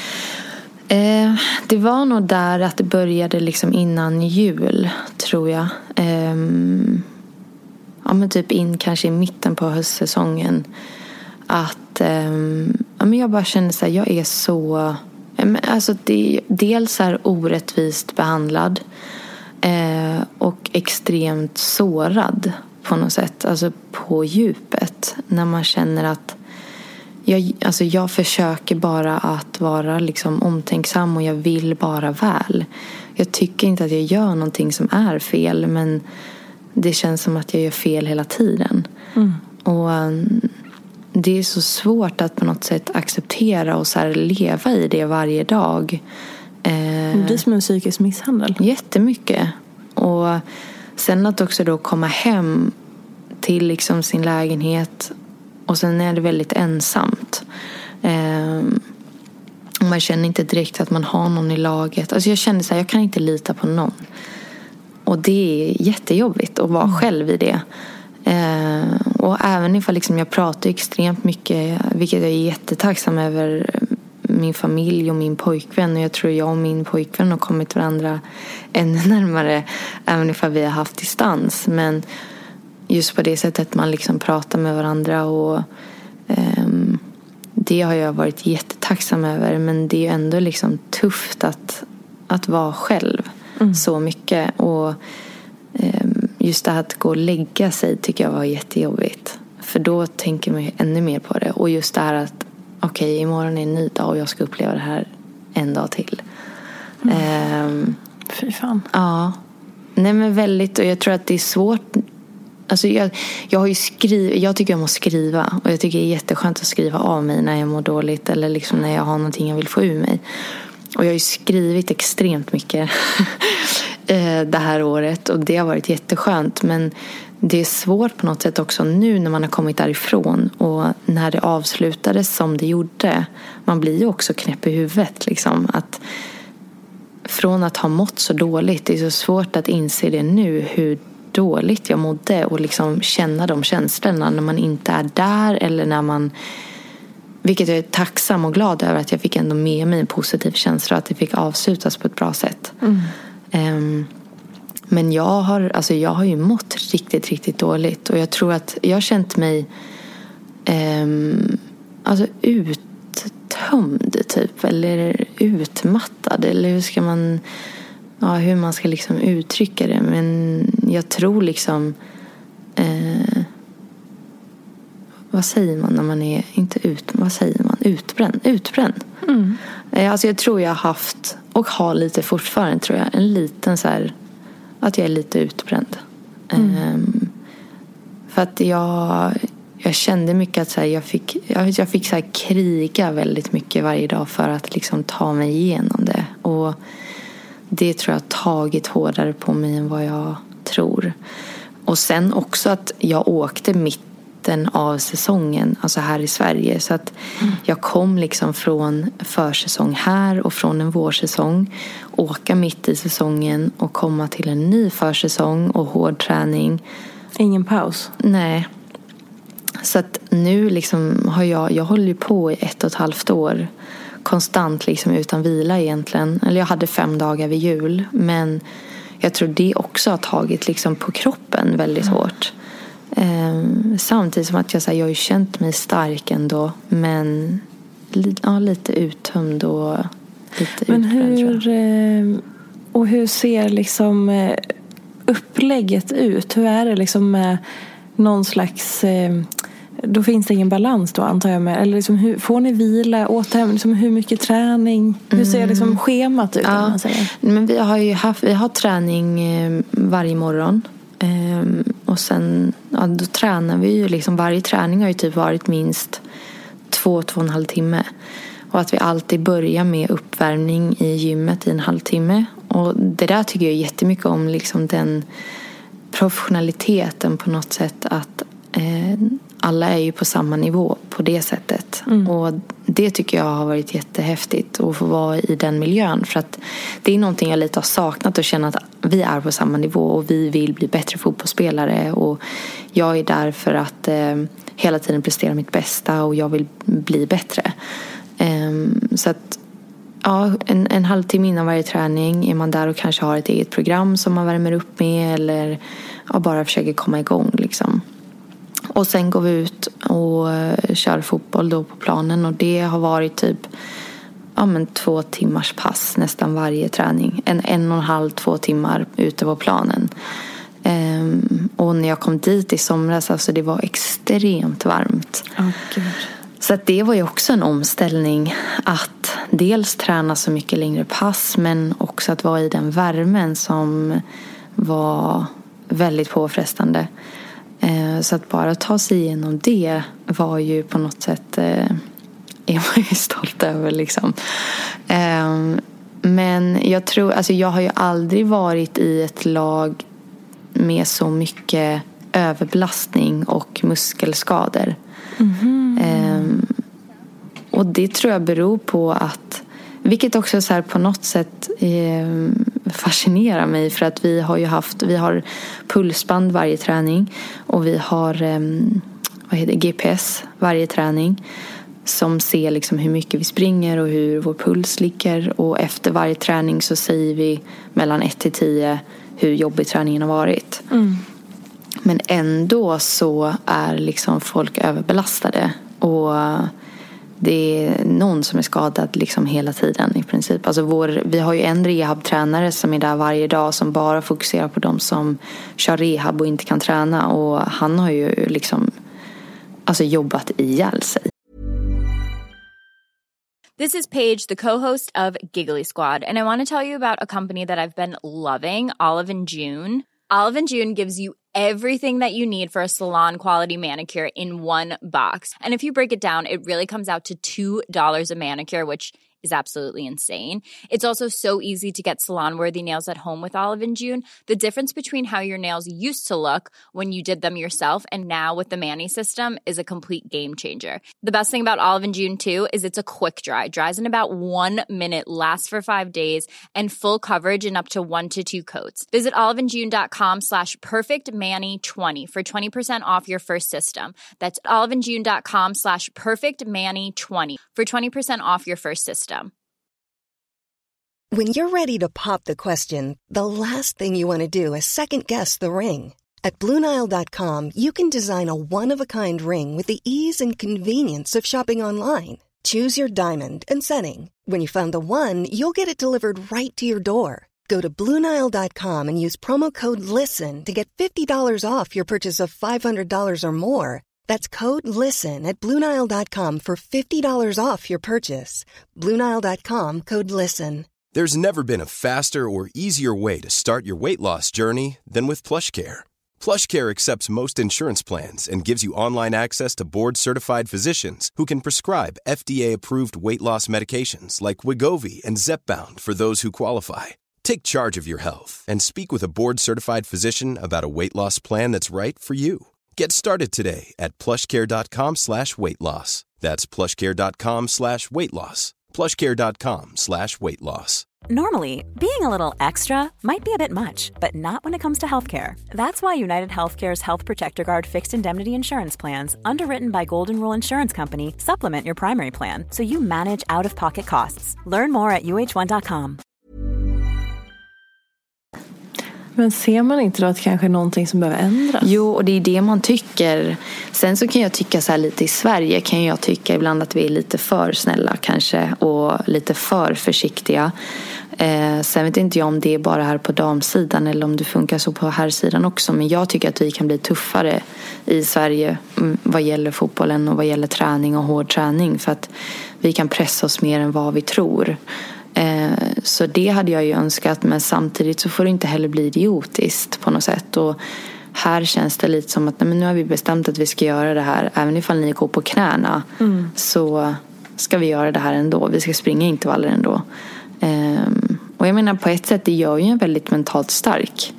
Eh, det var nog där att det började liksom innan jul, tror jag. Eh, ja, men typ in kanske i mitten på höstsäsongen. Att eh, ja, men jag bara kände så här, jag är så... Alltså det, dels är orättvist behandlad eh, och extremt sårad på något sätt, alltså på djupet, när man känner att jag, alltså jag försöker bara att vara liksom omtänksam, och jag vill bara väl. Jag tycker inte att jag gör någonting som är fel, men det känns som att jag gör fel hela tiden. Mm. Och det är så svårt att på något sätt acceptera och så här leva i det varje dag. Det blir som en psykisk misshandel. Jättemycket. Och sen att också då komma hem till liksom sin lägenhet, och sen är det väldigt ensamt. Och man känner inte direkt att man har någon i laget. Alltså jag kände så här, jag kan inte lita på någon. Och det är jättejobbigt att vara mm. själv i det. Eh, och även ifall liksom jag pratar extremt mycket, vilket jag är jättetacksam över, min familj och min pojkvän, och jag tror jag och min pojkvän har kommit varandra ännu närmare även ifall vi har haft distans. Men just på det sättet man liksom pratar med varandra, och eh, det har jag varit jättetacksam över. Men det är ändå liksom tufft att, att vara själv mm. så mycket. Och eh, just det här att gå och lägga sig tycker jag var jättejobbigt. För då tänker man ju ännu mer på det. Och just det här att okej, okay, imorgon är en ny dag och jag ska uppleva det här en dag till. Mm. Um, Fy fan. Ja. Nej, men väldigt. Och jag tror att det är svårt. Alltså jag, jag har ju skrivit, jag tycker om att skriva. Och jag tycker det är jätteskönt att skriva av mig när jag mår dåligt. Eller liksom när jag har någonting jag vill få ur mig. Och jag har ju skrivit extremt mycket det här året. Och det har varit jätteskönt. Men det är svårt på något sätt också nu när man har kommit därifrån. Och när det avslutades som det gjorde. Man blir ju också knäpp i huvudet. Liksom. Att från att ha mått så dåligt. Det är så svårt att inse det nu. Hur dåligt jag mådde. Och liksom känna de känslorna när man inte är där. Eller när man... Vilket jag är tacksam och glad över. Att jag fick ändå med mig en positiv känsla. Att det fick avslutas på ett bra sätt. Mm. Um, Men jag har, alltså jag har ju mått riktigt, riktigt dåligt. Och jag tror att jag har känt mig eh, alltså uttömd typ. Eller utmattad. Eller hur ska man, ja, hur man ska liksom uttrycka det. Men jag tror liksom, eh, vad säger man när man är, inte ut, vad säger man? Utbränd, utbränd. Mm. Alltså jag tror jag har haft, och har lite fortfarande tror jag, en liten så här, att jag är lite utbränd. Mm. Um, för att jag, jag kände mycket att så här, jag fick, jag, jag fick så här kriga väldigt mycket varje dag för att liksom ta mig igenom det. Och det tror jag har tagit hårdare på mig än vad jag tror. Och sen också att jag åkte mitten av säsongen, alltså här i Sverige. Så att mm. jag kom liksom från försäsong här och från en vårsäsong. Åka mitt i säsongen och komma till en ny försäsong och hård träning. Ingen paus? Nej. Så att nu liksom har jag, jag håller ju på i ett och ett halvt år. Konstant liksom utan vila egentligen. Eller jag hade fem dagar vid jul. Men jag tror det också har tagit liksom på kroppen väldigt mm. hårt. Ehm, samtidigt som att jag, så här, jag har ju känt mig stark ändå. Men li, ja, lite uttömd och lite men utbränd, hur, tror jag. Och hur ser liksom upplägget ut? Hur är det liksom med någon slags... Då finns det ingen balans då, antar jag med. Eller liksom, hur, får ni vila, återhämtning, liksom, hur mycket träning? Hur ser liksom schemat ut? Ja, man säger? Men vi har ju haft, vi har träning eh, varje morgon. Eh, och sen, ja, då tränar vi ju liksom, varje träning har ju typ varit minst två, två och en halv timme. Och att vi alltid börjar med uppvärmning i gymmet i en halvtimme. Och det där tycker jag jättemycket om, liksom den professionaliteten på något sätt, att eh, alla är ju på samma nivå på det sättet. Mm. Och det tycker jag har varit jättehäftigt att få vara i den miljön. För att det är någonting jag lite har saknat, att känna att vi är på samma nivå och vi vill bli bättre fotbollsspelare. Och jag är där för att eh, hela tiden prestera mitt bästa och jag vill bli bättre. Um, så att ja, en, en halvtimme innan varje träning är man där och kanske har ett eget program som man värmer upp med, eller ja, bara försöker komma igång liksom. Och sen går vi ut och uh, kör fotboll då på planen, och det har varit typ ja, men två timmars pass nästan varje träning. En, en och en halv, två timmar ute på planen. Um, och när jag kom dit i somras, alltså det var extremt varmt. Oh, Gud. Så att det var ju också en omställning, att dels träna så mycket längre pass, men också att vara i den värmen som var väldigt påfrestande. Så att bara ta sig igenom det var ju på något sätt, är man ju stolt över liksom. Men jag tror, alltså jag har ju aldrig varit i ett lag med så mycket överbelastning och muskelskador. Mm-hmm. Um, och det tror jag beror på att, vilket också så här på något sätt um, fascinerar mig, för att vi har ju haft, vi har pulsband varje träning, och vi har um, vad heter det, G P S varje träning som ser liksom hur mycket vi springer och hur vår puls ligger, och efter varje träning så säger vi mellan ett till tio hur jobbig träningen har varit. Mm. Men ändå så är liksom folk överbelastade, och det är någon som är skadad liksom hela tiden i princip. Alltså vår, vi har ju en rehabtränare som är där varje dag, som bara fokuserar på de som kör rehab och inte kan träna, och han har ju liksom alltså jobbat ihjäl sig. This is Paige, the co-host of Giggly Squad, and I want to tell you about a company that I've been loving, Olive and June. Olive and June gives you everything that you need for a salon quality manicure in one box. And if you break it down, it really comes out to two dollars a manicure, which is absolutely insane. It's also so easy to get salon-worthy nails at home with Olive and June. The difference between how your nails used to look when you did them yourself and now with the Mani system is a complete game changer. The best thing about Olive and June, too, is it's a quick dry. Dries in about one minute, lasts for five days, and full coverage in up to one to two coats. Visit oliveandjune.com slash perfectmani20 for twenty percent off your first system. That's oliveandjune.com slash perfectmani20 for twenty percent off your first system. When you're ready to pop the question, the last thing you want to do is second-guess the ring. At Blue Nile dot com, you can design a one-of-a-kind ring with the ease and convenience of shopping online. Choose your diamond and setting. When you find the one, you'll get it delivered right to your door. Go to Blue Nile dot com and use promo code LISTEN to get fifty dollars off your purchase of five hundred dollars or more. That's code LISTEN at Blue Nile dot com for fifty dollars off your purchase. Blue Nile dot com, code LISTEN. There's never been a faster or easier way to start your weight loss journey than with PlushCare. PlushCare accepts most insurance plans and gives you online access to board-certified physicians who can prescribe F D A-approved weight loss medications like Wegovy and Zepbound for those who qualify. Take charge of your health and speak with a board-certified physician about a weight loss plan that's right for you. Get started today at plushcare.com slash weight loss. That's plushcare.com slash weight loss. plushcare.com slash weight loss. Normally, being a little extra might be a bit much, but not when it comes to healthcare. That's why United Healthcare's Health Protector Guard fixed indemnity insurance plans, underwritten by Golden Rule Insurance Company, supplement your primary plan so you manage out-of-pocket costs. Learn more at U H one dot com. Men ser man inte då att det kanske är någonting som behöver ändras? Jo, och det är det man tycker. Sen så kan jag tycka så här lite i Sverige kan jag tycka ibland att vi är lite för snälla kanske och lite för försiktiga. Eh, sen vet inte jag om det är bara här på damsidan eller om det funkar så på herrsidan också. Men jag tycker att vi kan bli tuffare i Sverige vad gäller fotbollen och vad gäller träning och hård träning. För att vi kan pressa oss mer än vad vi tror. Så det hade jag ju önskat, men samtidigt så får det inte heller bli idiotiskt på något sätt. Och här känns det lite som att nej, men nu har vi bestämt att vi ska göra det här. Även ifall ni går på knäna mm. så ska vi göra det här ändå. Vi ska springa intervaller ändå. Och jag menar på ett sätt, det gör ju en väldigt mentalt stark.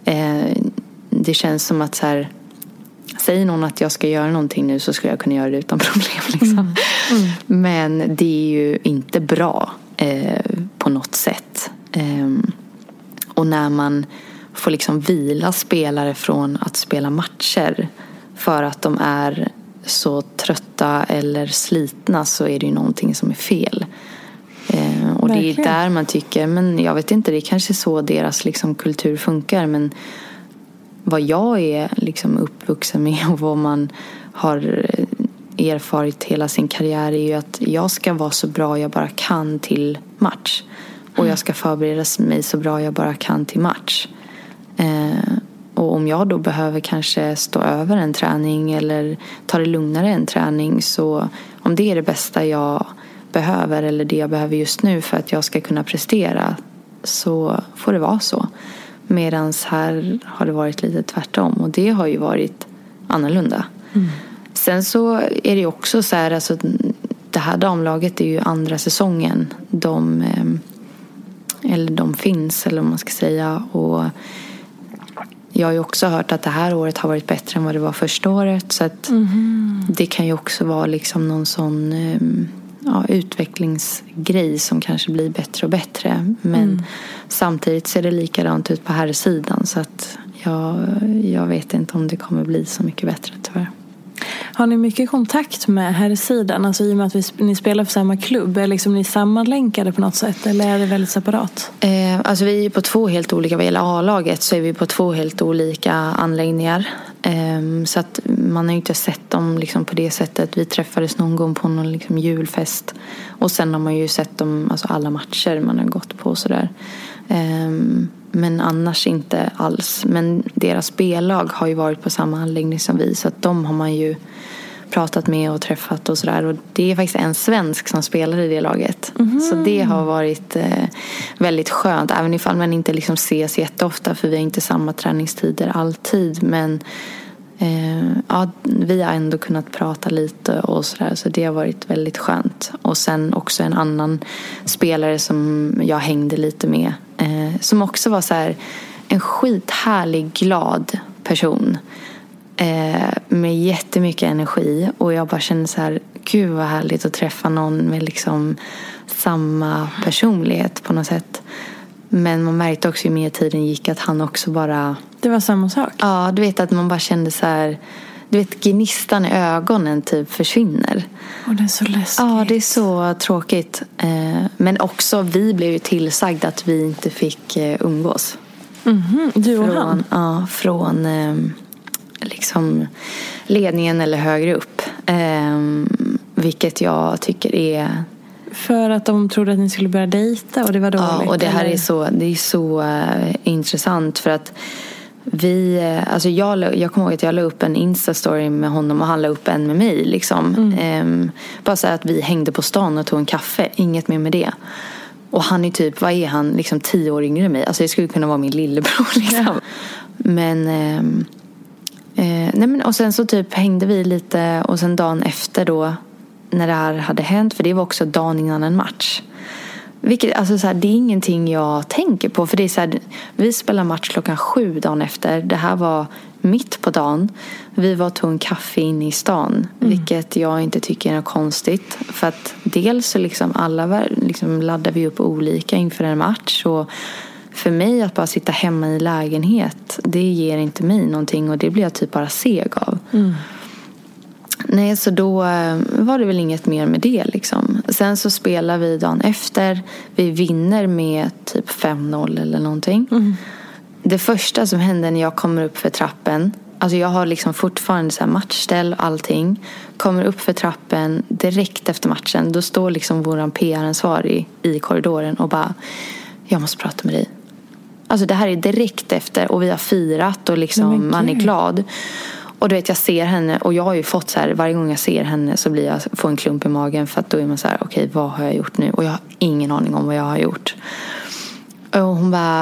Det känns som att så här, säger någon att jag ska göra någonting nu så ska jag kunna göra det utan problem liksom. Mm. Mm. Men det är ju inte bra Eh, på något sätt. Eh, och när man får liksom vila spelare från att spela matcher för att de är så trötta eller slitna, så är det ju någonting som är fel. Eh, och Verkligen. Det är där man tycker, men jag vet inte, det är kanske så deras liksom kultur funkar, men vad jag är liksom uppvuxen med och vad man har erfarit hela sin karriär är ju att jag ska vara så bra jag bara kan till match. Och jag ska förbereda mig så bra jag bara kan till match. Eh, och om jag då behöver kanske stå över en träning eller ta det lugnare en träning, så om det är det bästa jag behöver eller det jag behöver just nu för att jag ska kunna prestera, så får det vara så. Medans här har det varit lite tvärtom, och det har ju varit annorlunda. Mm. Sen så är det också så här, alltså, det här damlaget är ju andra säsongen de, eller de finns, eller om man ska säga. Och jag har ju också hört att det här året har varit bättre än vad det var första året. Så att mm. det kan ju också vara liksom någon sån ja, utvecklingsgrej som kanske blir bättre och bättre. Men mm. samtidigt ser det likadant ut på här sidan. Så att jag, jag vet inte om det kommer bli så mycket bättre tyvärr. Har ni mycket kontakt med här sidan? Alltså i och med att vi, ni spelar för samma klubb. Är liksom ni sammanlänkade på något sätt? Eller är det väldigt separat? Eh, alltså vi är på två helt olika. Vad gäller A-laget så är vi på två helt olika anläggningar. Eh, så att man har ju inte sett dem liksom på det sättet. Vi träffades någon gång på någon liksom julfest. Och sen har man ju sett dem, alltså alla matcher man har gått på sådär. Eh, Men annars inte alls. Men deras B-lag har ju varit på samma anläggning som vi. Så att de har man ju pratat med och träffat och sådär. Och det är faktiskt en svensk som spelar i det laget. Mm. Så det har varit eh, väldigt skönt. Även ifall man inte liksom ses jätteofta. För vi har inte samma träningstider alltid. Men eh, ja, vi har ändå kunnat prata lite och sådär. Så det har varit väldigt skönt. Och sen också en annan spelare som jag hängde lite med. Eh, som också var så här en skithärlig, glad person. Eh, med jättemycket energi. Och jag bara kände så här, gud vad härligt att träffa någon med liksom samma personlighet på något sätt. Men man märkte också ju mer tiden gick att han också bara... Det var samma sak? Ja, du vet att man bara kände så här... Du vet, gnistan i ögonen typ försvinner. Och det är så läskigt. Ja, det är så tråkigt. Eh, men också, vi blev ju tillsagda att vi inte fick eh, umgås. Mm-hmm. Du och från, han? Ja, från eh, liksom ledningen eller högre upp. Eh, vilket jag tycker är... För att de trodde att ni skulle börja dejta och det var dåligt? Ja, och det här eller? är så, det är så uh, intressant för att vi, alltså jag, jag kommer ihåg att jag la upp en Insta-story med honom och han la upp en med mig liksom. Mm. Um, bara så att vi hängde på stan och tog en kaffe, inget mer med det. Och han är typ, vad är han, liksom tio år yngre än mig. Alltså det skulle kunna vara min lillebror liksom. Ja. Men um, uh, nej men och sen så typ hängde vi lite. Och sen dagen efter då, när det här hade hänt, för det var också dagen innan en match. Vilket, alltså så här, det är ingenting jag tänker på. För det är så här, vi spelar match klockan sju dagen efter. Det här var mitt på dagen. Vi var tog en kaffe inne i stan. Mm. Vilket jag inte tycker är något konstigt. För att dels så liksom alla liksom laddar vi upp olika inför en match. Och för mig att bara sitta hemma i lägenhet, det ger inte mig någonting. Och det blir jag typ bara seg av. Mm. Nej, så då var det väl inget mer med det liksom. Sen så spelar vi dagen efter. Vi vinner med typ fem noll eller någonting. Mm. Det första som händer när jag kommer upp för trappen, alltså jag har liksom fortfarande så här matchställ och allting. Kommer upp för trappen direkt efter matchen. Då står liksom våran P R-ansvarig i korridoren och bara, jag måste prata med dig. Alltså det här är direkt efter och vi har firat och liksom man är glad. Och du vet, jag ser henne och jag har ju fått så här, varje gång jag ser henne så blir jag, får en klump i magen för att då är man så här, okej, okay, vad har jag gjort nu? Och jag har ingen aning om vad jag har gjort. Och hon bara,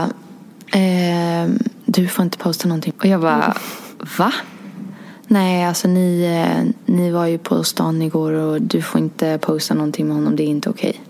eh, du får inte posta någonting. Och jag bara, va? Nej, alltså ni, ni var ju på stan igår och du får inte posta någonting med honom, det är inte okej. Okay.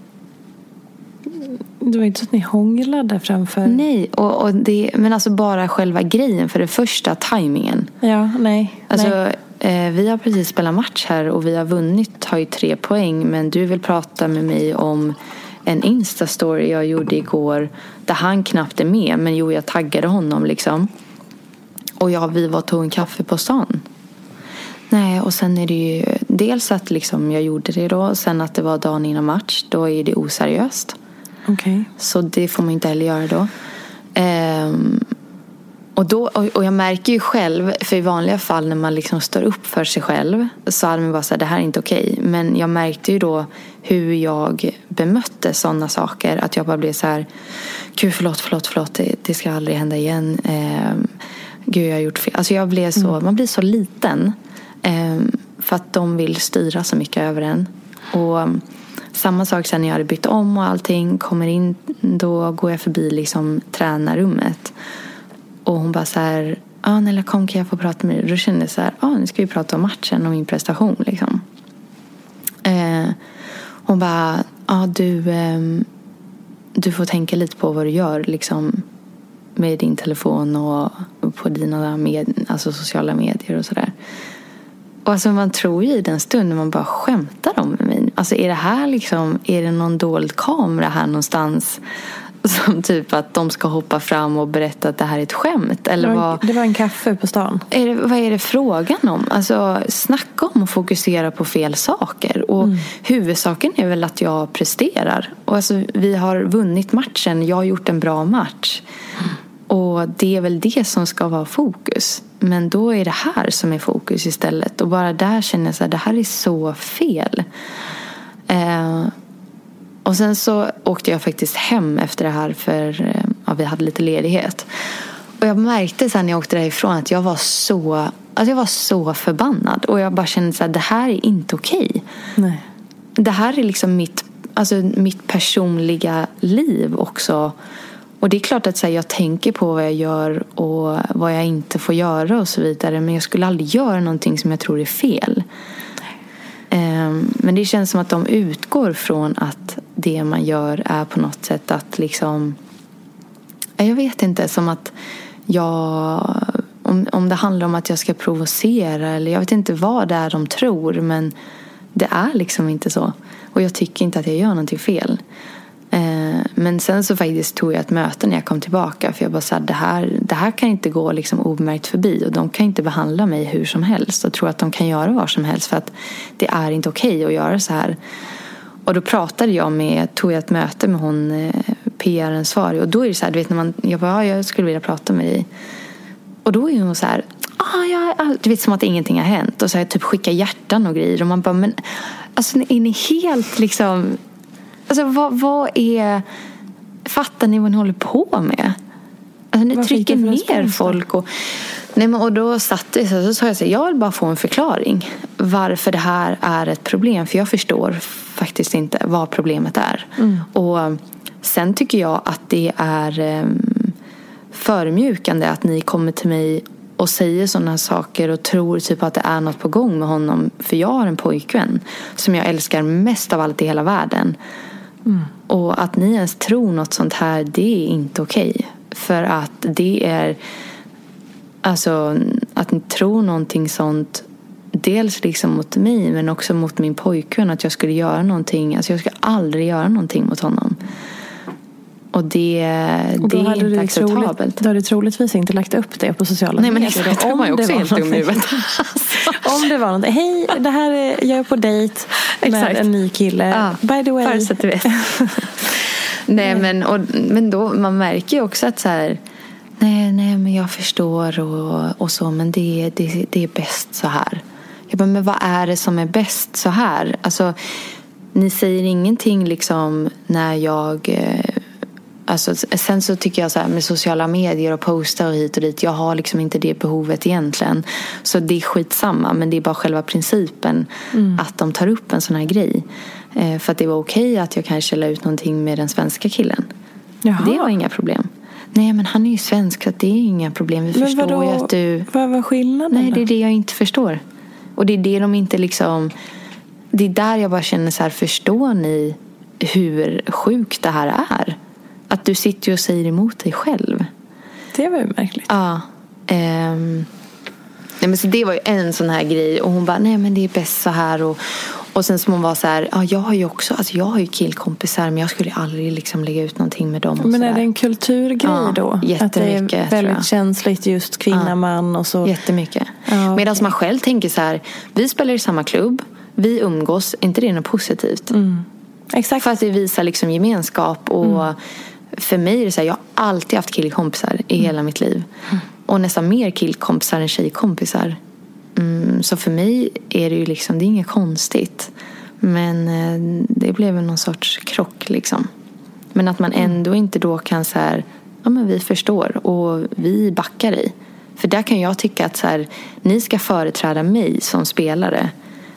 Det var inte så att ni hånglade framför. Nej, och, och det, men alltså bara själva grejen för det första, tajmingen. Ja, nej. Alltså, nej. Eh, vi har precis spelat match här och vi har vunnit, har ju tre poäng. Men du vill prata med mig om en Insta-story jag gjorde igår där han knappt är med. Men jo, jag taggade honom liksom. Och ja, vi var tog en kaffe på stan. Nej, och sen är det ju dels att liksom jag gjorde det då. Sen att det var dagen innan match, då är det oseriöst. Okay. Så det får man inte heller göra då. Ehm, och, då och, och jag märker ju själv, för i vanliga fall när man liksom står upp för sig själv så hade man bara sagt, det här är inte okej. Men jag märkte ju då hur jag bemötte sådana saker. Att jag bara blev så här, gud förlåt, förlåt, förlåt, det, det ska aldrig hända igen. Ehm, gud, jag har gjort fel. Alltså jag blev så, mm. man blir så liten. Ehm, för att de vill styra så mycket över en. Och samma sak sen när jag hade bytt om och allting. Kommer in, då går jag förbi liksom tränarrummet. Och hon bara så här, ja ah, Nella, kom, kan jag få prata med dig? Då kände jag så här, ja ah, nu ska vi prata om matchen och min prestation liksom. Eh, hon bara, ja ah, du, eh, du får tänka lite på vad du gör liksom med din telefon och, och på dina med, alltså sociala medier och sådär. Och alltså man tror ju i den stunden man bara skämtar om mig. Alltså är det här liksom, är det någon dold kamera här någonstans som typ att de ska hoppa fram och berätta att det här är ett skämt? Eller det, var, vad, det var en kaffe på stan. Är det, vad är det frågan om? Alltså snacka om att fokusera på fel saker. Och mm. huvudsaken är väl att jag presterar. Och alltså vi har vunnit matchen, jag har gjort en bra match. Mm. Och det är väl det som ska vara fokus. Men då är det här som är fokus istället. Och bara där känner jag så här, det här är så fel. Eh, och sen så åkte jag faktiskt hem efter det här. För ja, vi hade lite ledighet. Och jag märkte sen när jag åkte därifrån att jag var så, alltså jag var så förbannad. Och jag bara kände så här, det här är inte okej. Nej. Det här är liksom mitt, alltså mitt personliga liv också. Och det är klart att så här, jag tänker på vad jag gör och vad jag inte får göra och så vidare. Men jag skulle aldrig göra någonting som jag tror är fel. Um, men det känns som att de utgår från att det man gör är på något sätt att liksom... Jag vet inte, som att jag... Om, om det handlar om att jag ska provocera eller jag vet inte vad det är de tror. Men det är liksom inte så. Och jag tycker inte att jag gör någonting fel. Men sen så faktiskt tog jag ett möte när jag kom tillbaka. För jag bara sa, det här, det här kan inte gå liksom obemärkt förbi. Och de kan inte behandla mig hur som helst. Och tro att de kan göra vad som helst. För att det är inte okej att göra så här. Och då pratade jag med, tog jag ett möte med hon P R-ansvarig. Och då är det så här, du vet när man, jag bara, ja, jag skulle vilja prata med dig. Och då är hon så här, ah, ja, du vet som att ingenting har hänt. Och så här, typ skicka hjärtan och grejer. Och man bara, men alltså är ni helt liksom... Alltså vad, vad är... Fattar ni vad ni håller på med? Alltså, vad trycker ner folk. Och, nej, men, och då satt det så, så sa jag så här, jag vill bara få en förklaring varför det här är ett problem. För jag förstår faktiskt inte vad problemet är. Mm. Och sen tycker jag att det är um, förmjukande att ni kommer till mig och säger sådana saker och tror typ att det är något på gång med honom. För jag har en pojkvän som jag älskar mest av allt i hela världen. Mm. Och att ni ens tror något sånt här, det är inte okej. För att det är, alltså att ni tror någonting sånt, dels liksom mot mig men också mot min pojkvän, att jag skulle göra någonting. Alltså jag ska aldrig göra någonting mot honom. Och det, och det är inte acceptabelt. Troligt, då har du troligtvis inte lagt upp det på sociala Nej, medier. Men det, om man ju också helt dum i huvudet. Om det var något, hej, det här är, jag är på dejt med Exakt. en ny kille. Ja, by the way. Bara så att du vet. nej, men, och, men då, man märker ju också att så här, nej, nej, men jag förstår och, och så, men det, det, det är bäst så här. Jag bara, men vad är det som är bäst så här? Alltså, ni säger ingenting liksom när jag... Alltså, sen så tycker jag så här med sociala medier och posta och hit och dit, jag har liksom inte det behovet egentligen. Så det är skitsamma, men det är bara själva principen mm. att de tar upp en sån här grej. Eh, för att det var okej att jag kanske la ut någonting med den svenska killen. Jaha. Det var inga problem. Nej, men han är ju svensk så det är inga problem. Vi men förstår ju att du... Vad var skillnaden? Nej, det är det jag inte förstår. Och det är det de inte liksom... Det är där jag bara känner så här, förstår ni hur sjukt det här är? Att du sitter och säger emot dig själv. Det var ju märkligt. Ja. Um, nej, men så det var ju en sån här grej. Och hon bara, nej men det är bäst så här. Och, och sen som hon var så här, ja jag har ju också, alltså jag har ju killkompisar, men jag skulle aldrig liksom lägga ut någonting med dem. Och men är så det en kulturgrej ja, då? Att det är väldigt känsligt just kvinna, ja, man och så. Jättemycket. Ja, medan okay. man själv tänker så här, vi spelar i samma klubb, vi umgås, inte det är något positivt? Mm. Exakt. För att det visar liksom gemenskap och mm. för mig är det så här, jag har alltid haft killkompisar i mm. hela mitt liv. Mm. Och nästan mer killkompisar än tjejkompisar. Mm, så för mig är det ju liksom, det är inget konstigt. Men eh, det blev väl någon sorts krock liksom. Men att man ändå mm. inte då kan så här, ja men vi förstår och vi backar i. För där kan jag tycka att så här, ni ska företräda mig som spelare.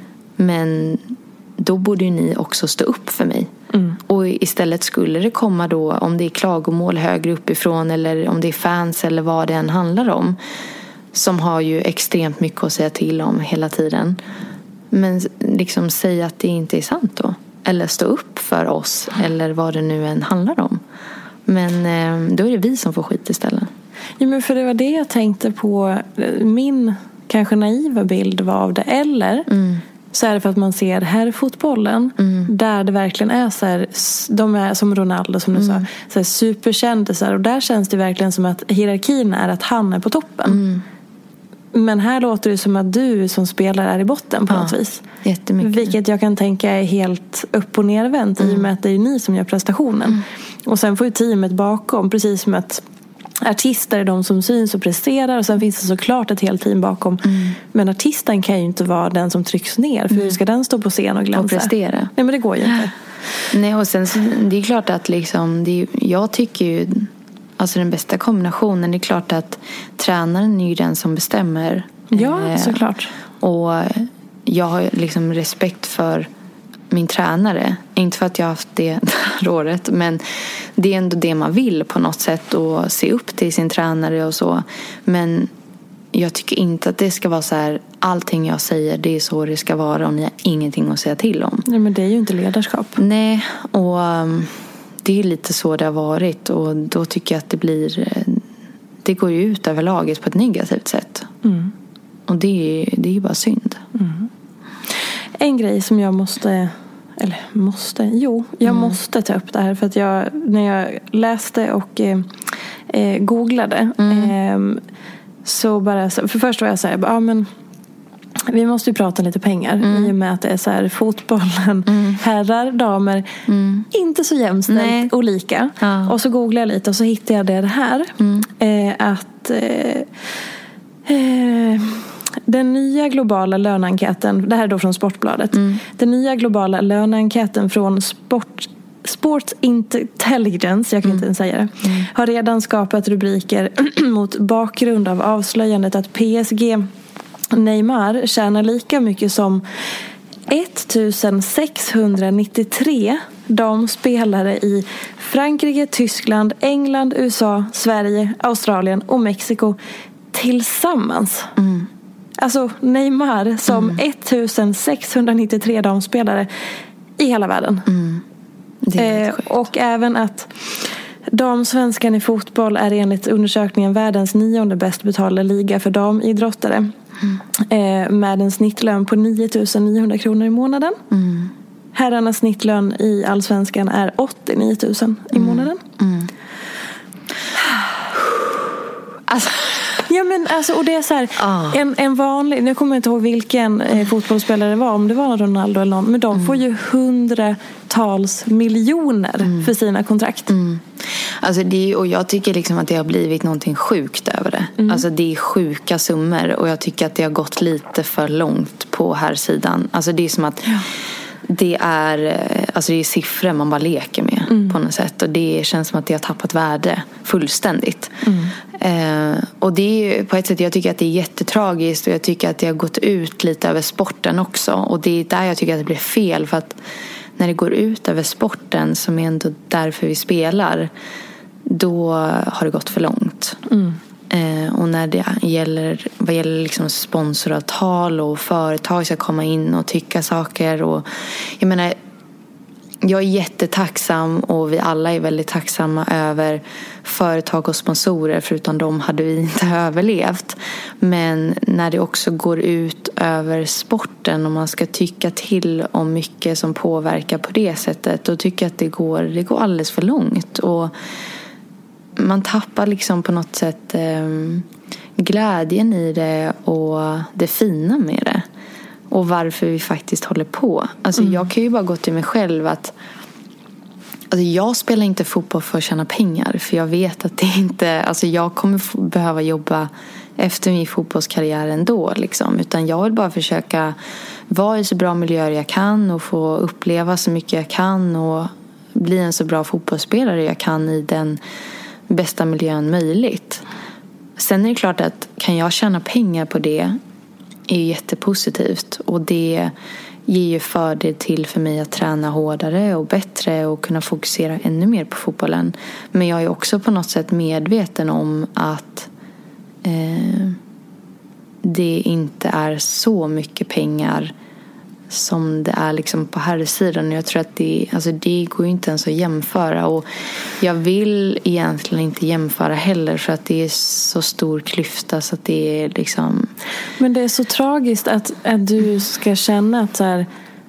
Men då borde ju ni också stå upp för mig. Mm. Och istället skulle det komma då, om det är klagomål högre uppifrån eller om det är fans eller vad det än handlar om, som har ju extremt mycket att säga till om hela tiden. Men liksom säga att det inte är sant då. Eller stå upp för oss eller vad det nu än handlar om. Men eh, då är det vi som får skit istället. Ja, men för det var det jag tänkte på. Min kanske naiva bild var av det. Eller... Mm. Så är det för att man ser här fotbollen mm. där det verkligen är så här, de är som Ronaldo som du mm. sa, så här superkändisar, och där känns det verkligen som att hierarkin är att han är på toppen. Mm. Men här låter det som att du som spelare är i botten på ja, något vis. Jättemycket. Vilket jag kan tänka är helt upp- och nervänt mm. i och med att det är ni som gör prestationen. Mm. Och sen får ju teamet bakom, precis som att artister är de som syns och presterar, och sen finns det såklart ett helt team bakom. Mm. Men artisten kan ju inte vara den som trycks ner, för mm. hur ska den stå på scen och glänsa? Och prestera. Nej, men det går ju inte. Nej, och sen så, det är klart att liksom, det är, jag tycker ju alltså den bästa kombinationen, det är klart att tränaren är ju den som bestämmer. Ja, eh, såklart. Och jag har liksom respekt för min tränare. Inte för att jag har haft det här året, men det är ändå det man vill på något sätt, och se upp till sin tränare och så. Men jag tycker inte att det ska vara så här, allting jag säger det är så det ska vara och ni har ingenting att säga till om. Nej, men det är ju inte ledarskap. Nej, och um, det är lite så det har varit, och då tycker jag att det blir, det går ju ut över laget på ett negativt sätt. Mm. Och det är, det är ju bara synd. Mm. En grej som jag måste, eller måste, jo, jag mm. måste ta upp det här, för att jag, när jag läste och eh, eh, googlade mm. eh, så bara, för först var jag så här, ja men vi måste ju prata lite pengar mm. i och med att det är så här, fotbollen, mm. herrar, damer, mm. inte så jämställt och lika. Ja. Och så googlade jag lite och så hittade jag det här mm. eh, att eh, eh, den nya globala löneenkäten, det här är då från Sportbladet. Mm. Den nya globala löneenkäten från Sport, Sports Intelligence, jag kan mm. inte ens säga det, mm. har redan skapat rubriker mot bakgrund av avslöjandet att P S G Neymar tjänar lika mycket som sexhundranittiotre damspelare i Frankrike, Tyskland, England, U S A, Sverige, Australien och Mexiko tillsammans. Mm. Alltså Neymar som mm. sexhundranittiotre damspelare i hela världen. Mm. Det är eh, och även att damsvenskan i fotboll är enligt undersökningen världens nionde bäst betalda liga för damidrottare. Mm. Eh, med en snittlön på nio tusen niohundra kronor i månaden. Mm. Herrarnas snittlön i allsvenskan är åttionio tusen i mm. månaden. Mm. Alltså... Ja, men alltså, och det är så här, ah. en, en vanlig, nu kommer jag inte ihåg vilken eh, fotbollsspelare det var, om det var Ronaldo eller någon, men de mm. får ju hundratals miljoner mm. för sina kontrakt. Mm. Alltså det, och jag tycker liksom att det har blivit någonting sjukt över det. Mm. Alltså det är sjuka summor och jag tycker att det har gått lite för långt på här sidan. Alltså det är som att ja. det är alltså det är siffror man bara leker med mm. på något sätt, och det känns som att det har tappat värde fullständigt. Mm. Eh, och det är ju på ett sätt, jag tycker att det är jättetragiskt, och jag tycker att det har gått ut lite över sporten också, och det är där jag tycker att det blir fel, för att när det går ut över sporten, som är ändå därför vi spelar, då har det gått för långt. Mm. Eh, och när det gäller, vad gäller liksom sponsoravtal och företag ska komma in och tycka saker, och jag menar, jag är jättetacksam, och vi alla är väldigt tacksamma över företag och sponsorer, förutom dem hade vi inte överlevt. Men när det också går ut över sporten och man ska tycka till om mycket som påverkar på det sättet, då tycker jag att det går, det går alldeles för långt, och man tappar liksom på något sätt eh, glädjen i det och det fina med det. Och varför vi faktiskt håller på. Alltså mm. jag kan ju bara gå till mig själv att alltså jag spelar inte fotboll för att tjäna pengar. För jag vet att det inte, alltså jag kommer behöva jobba efter min fotbollskarriär ändå liksom. Utan jag vill bara försöka vara i så bra miljöer jag kan och få uppleva så mycket jag kan och bli en så bra fotbollsspelare jag kan i den bästa miljön möjligt. Sen är det klart att kan jag tjäna pengar på det är ju jättepositivt, och det ger ju fördel till för mig att träna hårdare och bättre och kunna fokusera ännu mer på fotbollen. Men jag är också på något sätt medveten om att eh, det inte är så mycket pengar som det är liksom på här sidan. Jag tror att det, alltså det går ju inte ens att jämföra, och jag vill egentligen inte jämföra heller, för att det är så stor klyfta så att det är liksom... Men det är så tragiskt att, att du ska känna att så här,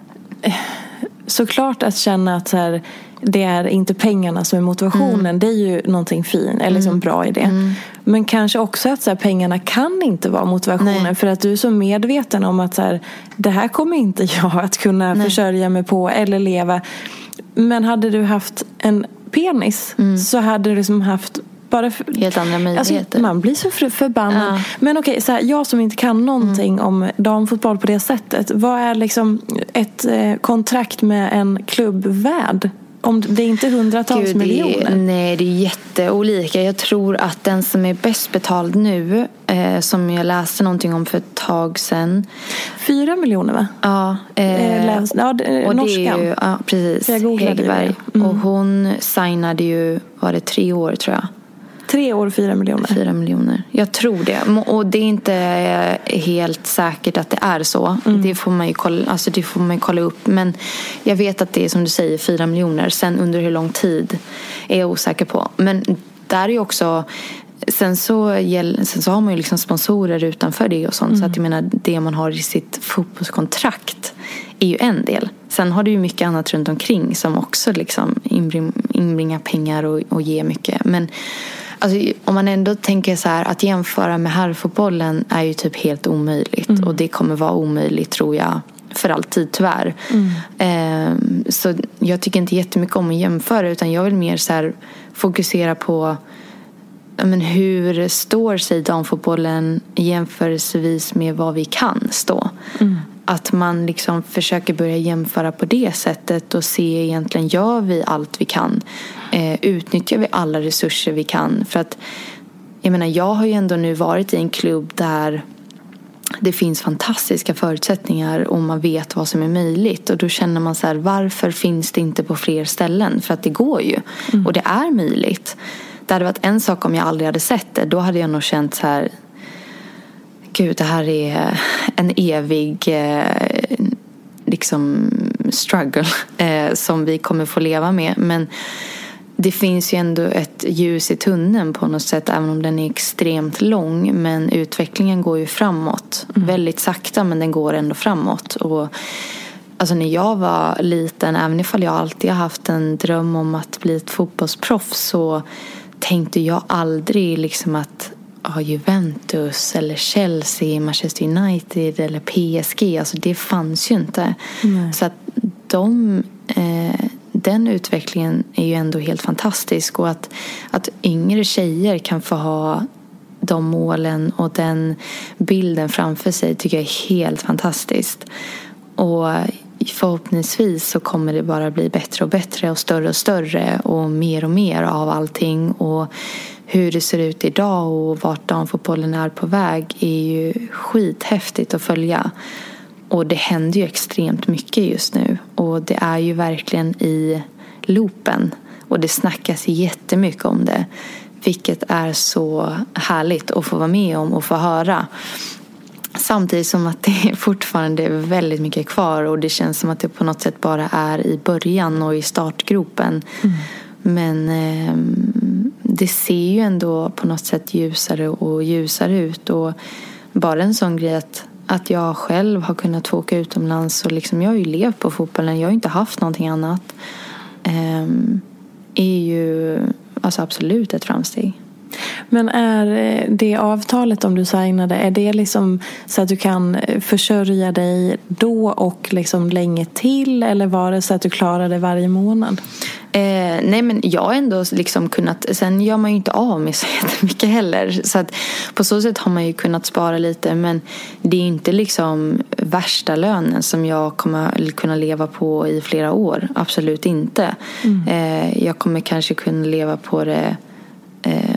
såklart att känna att så här, det är inte pengarna som är motivationen. Mm. Det är ju någonting fint, eller liksom mm. bra i det. Mm. Men kanske också att så här, pengarna kan inte vara motivationen. Nej. För att du är så medveten om att så här, det här kommer inte jag att kunna Nej. försörja mig på eller leva. Men hade du haft en penis mm. så hade du liksom haft bara för, helt andra möjligheter. Alltså, man blir så förbannad. Ja. Men okej, okay, så här, jag som inte kan någonting mm. om damfotboll på det sättet. Vad är liksom ett eh, kontrakt med en klubbvärd? Om det är inte hundratals Gud, miljoner. Det är, nej, det är jätteolika. Jag tror att den som är bäst betald nu, eh, som jag läste någonting om för ett tag sedan. Fyra miljoner va? Ja. Eh, Läs, ja det, och norskan. Det är ju, ja, precis. Häggberg. Mm. Och hon signade ju, var det tre år tror jag. Tre år, fyra miljoner. Fyra miljoner. Jag tror det. Och det är inte helt säkert att det är så. Mm. Det får man ju kolla, alltså det får man ju kolla upp. Men jag vet att det är som du säger, fyra miljoner. Sen under hur lång tid är jag osäker på. Men där är ju också... Sen så, sen så har man ju liksom sponsorer utanför det och sånt. Mm. Så att jag menar, det man har i sitt fotbollskontrakt är ju en del. Sen har du ju mycket annat runt omkring som också liksom inbring, inbringar pengar och, och ger mycket. Men alltså, om man ändå tänker så här, att jämföra med herrfotbollen är ju typ helt omöjligt. Mm. Och det kommer vara omöjligt, tror jag, för alltid tyvärr. Mm. Eh, så jag tycker inte jättemycket om att jämföra, utan jag vill mer så här fokusera på men hur står sig damfotbollen jämförelsevis med vad vi kan stå. Mm. att man liksom försöker börja jämföra på det sättet och se egentligen, gör vi allt vi kan? Eh, utnyttjar vi alla resurser vi kan? För att jag menar, jag har ju ändå nu varit i en klubb där det finns fantastiska förutsättningar och man vet vad som är möjligt. Och då känner man så här, varför finns det inte på fler ställen? För att det går ju. Mm. Och det är möjligt. Det hade varit en sak om jag aldrig hade sett det. Då hade jag nog känt så här, gud, det här är en evig eh, liksom struggle eh, som vi kommer få leva med. Men det finns ju ändå ett ljus i tunneln på något sätt, även om den är extremt lång. Men utvecklingen går ju framåt. Mm. Väldigt sakta, men den går ändå framåt. Och alltså när jag var liten, även ifall jag alltid har haft en dröm om att bli ett fotbollsproffs, så tänkte jag aldrig liksom att ja, Juventus eller Chelsea, Manchester United eller P S G, alltså det fanns ju inte. Mm. Så att de... Eh, den utvecklingen är ju ändå helt fantastisk, och att, att yngre tjejer kan få ha de målen och den bilden framför sig tycker jag är helt fantastiskt. Och förhoppningsvis så kommer det bara bli bättre och bättre och större och större och mer och mer av allting. Och hur det ser ut idag och vart damfotbollen är på väg är ju skithäftigt att följa. Och det händer ju extremt mycket just nu. Och det är ju verkligen i loopen. Och det snackas jättemycket om det. Vilket är så härligt att få vara med om och få höra. Samtidigt som att det fortfarande är väldigt mycket kvar. Och det känns som att det på något sätt bara är i början och i startgropen. Mm. Men eh, det ser ju ändå på något sätt ljusare och ljusare ut. Och bara en sån grej att Att jag själv har kunnat få åka utomlands. Och liksom, jag har ju levt på fotbollen. Jag har inte haft någonting annat. Um, är ju alltså absolut ett framsteg. Men är det avtalet om du signade, är det liksom så att du kan försörja dig då och liksom länge till? Eller var det så att du klarar det varje månad? Eh, nej, men jag har ändå liksom kunnat. Sen gör man ju inte av med så jättemycket heller. Så att på så sätt har man ju kunnat spara lite. Men det är inte liksom värsta lönen som jag kommer kunna leva på i flera år. Absolut inte. Mm. eh, Jag kommer kanske kunna leva på det eh,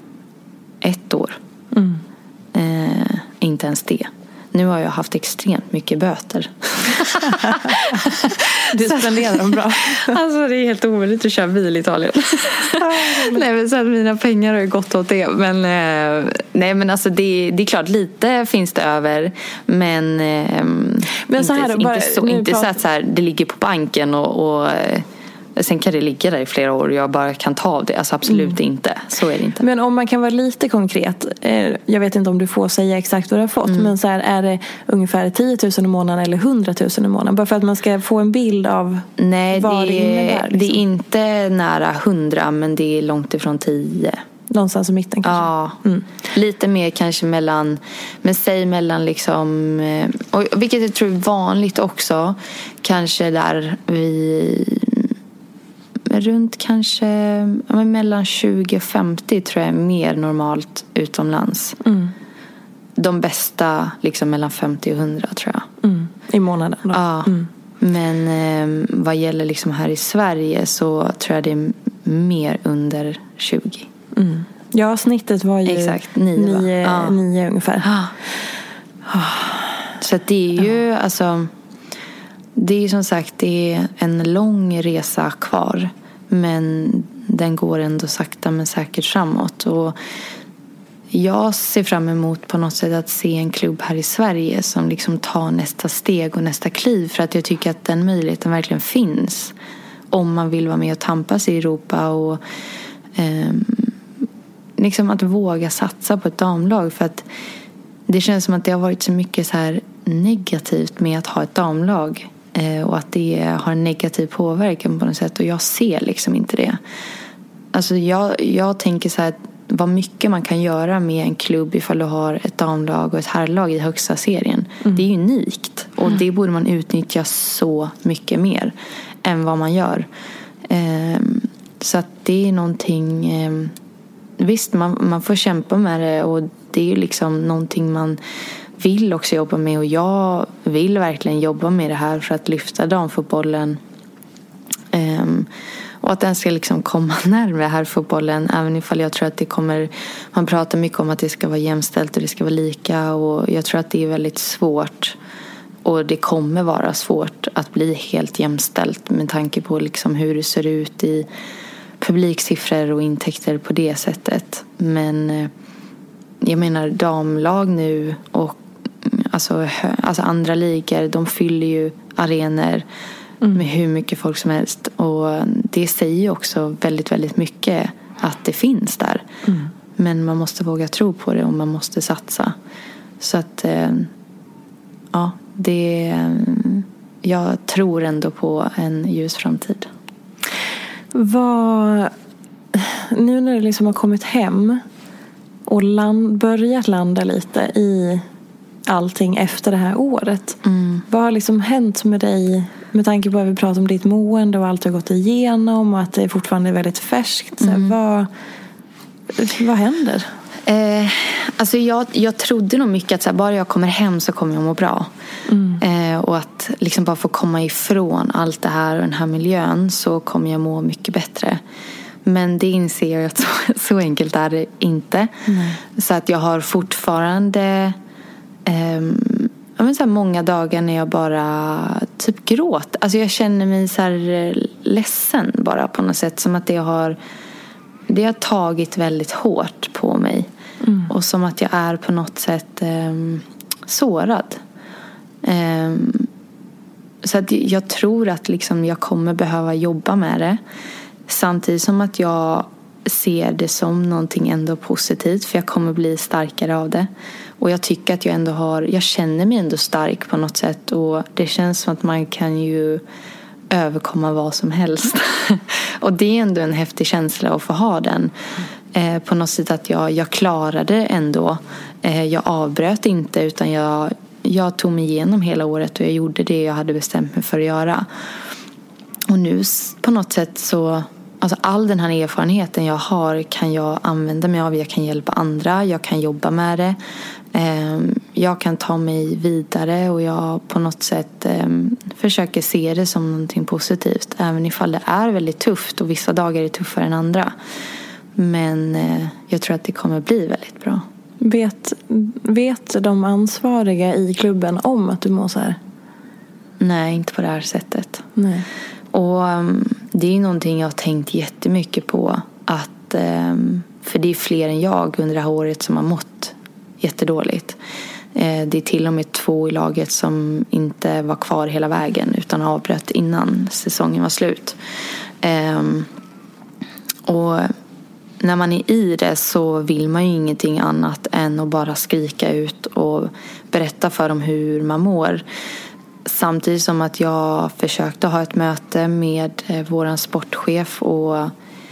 ett år. Mm. eh, Inte ens det. Nu har jag haft extremt mycket böter. Du spenderar dem bra. Alltså det är helt omöjligt att köra bil i Italien. Nej, men så att mina pengar har gått åt det. Men, eh, nej, men alltså det, det är klart, lite finns det över. Men, eh, men så här, inte, bara, inte, så, inte så att så här, det ligger på banken och... och sen kan det ligga där i flera år och jag bara kan ta av det. Alltså absolut mm. inte. Så är det inte. Men om man kan vara lite konkret. Jag vet inte om du får säga exakt vad du har fått. Mm. Men så här, är det ungefär tio tusen i månaden eller hundra tusen i månaden? Bara för att man ska få en bild av Nej, vad det, det innebär. Liksom. Det är inte nära hundra, men det är långt ifrån tio. Någonstans i mitten kanske? Ja, mm. lite mer kanske mellan, men säg mellan liksom, och vilket jag tror är vanligt också, kanske där vi runt kanske ja, mellan tjugo och femtio tror jag är mer normalt utomlands. Mm. De bästa liksom mellan femtio och hundra tror jag. Mm. I månaden då? Ja. Mm. Men eh, vad gäller liksom här i Sverige så tror jag det är mer under tjugo. Mm. Ja, snittet var ju exakt, nio, nio, ja. nio ungefär. Ja. Så att det är ju ja. alltså det är som sagt det är en lång resa kvar. Men den går ändå sakta men säkert framåt. Och jag ser fram emot på något sätt att se en klubb här i Sverige som liksom tar nästa steg och nästa kliv. För att jag tycker att den möjligheten verkligen finns. Om man vill vara med och tampas i Europa. Och eh, liksom att våga satsa på ett damlag. För att det känns som att det har varit så mycket så här negativt med att ha ett damlag. Och att det har en negativ påverkan på något sätt. Och jag ser liksom inte det. Alltså jag, jag tänker så här, vad mycket man kan göra med en klubb ifall du har ett damlag och ett herrlag i högsta serien. Mm. Det är unikt. Och mm. det borde man utnyttja så mycket mer än vad man gör. Um, så att det är någonting... Um, visst, man, man får kämpa med det. Och det är ju liksom någonting man vill också jobba med, och jag vill verkligen jobba med det här för att lyfta damfotbollen. Um, och att den ska liksom komma närmare här fotbollen, även ifall jag tror att det kommer, man pratar mycket om att det ska vara jämställt och det ska vara lika, och jag tror att det är väldigt svårt, och det kommer vara svårt att bli helt jämställt med tanke på liksom hur det ser ut i publiksiffror och intäkter på det sättet. Men jag menar, damlag nu och alltså, alltså andra ligor, de fyller ju arenor mm. med hur mycket folk som helst, och det säger ju också väldigt, väldigt mycket att det finns där. Mm. Men man måste våga tro på det och man måste satsa. Så att ja, det, jag tror ändå på en ljus framtid. Vad, nu när du liksom har kommit hem och land, börjat landa lite i allting efter det här året. Mm. Vad har liksom hänt med dig med tanke på att vi pratar om ditt mående och allt du har gått igenom och att det fortfarande är väldigt färskt? Mm. Vad, vad händer? Eh, alltså jag, jag trodde nog mycket att så här, bara jag kommer hem så kommer jag må bra. Mm. Eh, och att liksom bara få komma ifrån allt det här och den här miljön, så kommer jag må mycket bättre. Men det inser jag att så, så enkelt är det inte. Mm. Så att jag har fortfarande eh, jag menar så här, många dagar när jag bara typ gråter. Alltså jag känner mig så här ledsen bara på något sätt, som att det har Det har tagit väldigt hårt på mig. Mm. Och som att jag är på något sätt eh, sårad. Eh, så att jag tror att liksom jag kommer behöva jobba med det. Samtidigt som att jag ser det som någonting ändå positivt. För jag kommer bli starkare av det. Och jag tycker att jag ändå har... Jag känner mig ändå stark på något sätt. Och det känns som att man kan ju överkomma vad som helst. Och det är ändå en häftig känsla att få ha den. Eh, på något sätt att jag, jag klarade ändå. Eh, jag avbröt inte, utan jag, jag tog mig igenom hela året och jag gjorde det jag hade bestämt mig för att göra. Och nu på något sätt så... Alltså all den här erfarenheten jag har kan jag använda mig av. Jag kan hjälpa andra, jag kan jobba med det. Eh, jag kan ta mig vidare och jag på något sätt eh, försöker se det som någonting positivt. Även ifall det är väldigt tufft och vissa dagar är tuffare än andra. Men eh, jag tror att det kommer bli väldigt bra. Vet, vet de ansvariga i klubben om att du mår så här? Nej, inte på det här sättet. Nej. Och um, det är någonting jag har tänkt jättemycket på. Att, um, för det är fler än jag under det här året som har mått jättedåligt. Eh, det är till och med två i laget som inte var kvar hela vägen utan avbröt innan säsongen var slut. Eh, och när man är i det så vill man ju ingenting annat än att bara skrika ut och berätta för dem hur man mår. Samtidigt som att jag försökte ha ett möte med eh, våran sportchef, och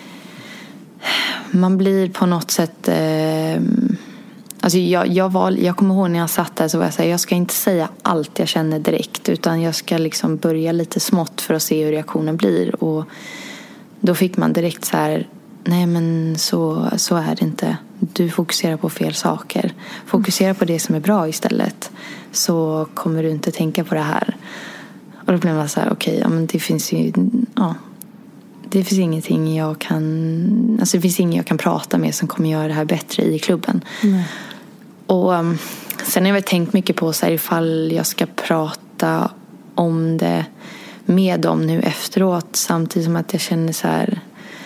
man blir på något sätt eh, alltså jag, jag, var, jag kommer ihåg när jag satt där så var jag så här, jag ska inte säga allt jag känner direkt, utan jag ska liksom börja lite smått för att se hur reaktionen blir. Och då fick man direkt så här, nej men så, så är det inte. Du fokuserar på fel saker. Fokusera på det som är bra istället. Så kommer du inte tänka på det här. Och då blev man så här, okej, okay, ja, men det finns ju, ja, det finns ingenting jag kan, alltså det finns inget jag kan prata med som kommer göra det här bättre i klubben. Mm. Och um, sen har jag väl tänkt mycket på så här, ifall jag ska prata om det med dem nu efteråt, samtidigt som att jag känner så här,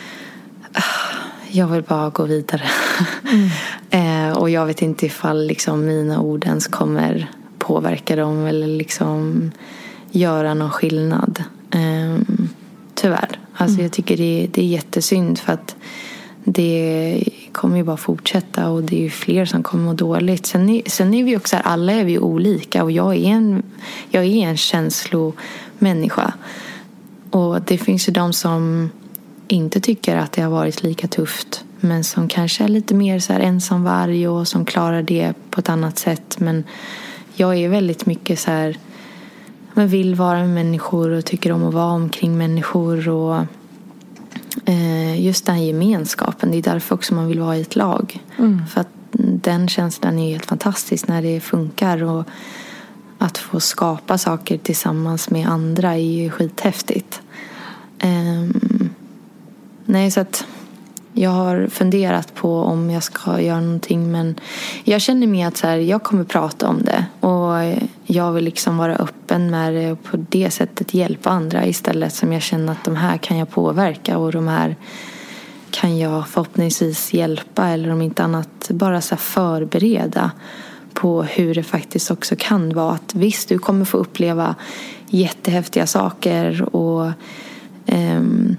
jag vill bara gå vidare. Mm. eh, och jag vet inte ifall liksom mina ord ens kommer påverka dem eller liksom göra någon skillnad. Eh, tyvärr. Alltså mm. jag tycker det, det är jättesynd, för att det kommer ju bara fortsätta och det är ju fler som kommer må dåligt. Sen är, sen är vi också här, alla är vi olika, och jag är en, jag är en känslomänniska. Och det finns ju de som inte tycker att det har varit lika tufft, men som kanske är lite mer så här ensamvarg och som klarar det på ett annat sätt. Men jag är väldigt mycket så här, man vill vara med människor och tycker om att vara omkring människor, och eh, just den här gemenskapen, det är därför också man vill vara i ett lag. Mm. För att den känslan är helt fantastisk när det funkar. Och att få skapa saker tillsammans med andra är ju skithäftigt. Um, nej, så att jag har funderat på om jag ska göra någonting, men jag känner mig att så här, jag kommer prata om det och jag vill liksom vara öppen med det och på det sättet hjälpa andra istället, som jag känner att de här kan jag påverka och de här kan jag förhoppningsvis hjälpa, eller om inte annat bara så här förbereda på hur det faktiskt också kan vara. Att visst, du kommer få uppleva jättehäftiga saker och um,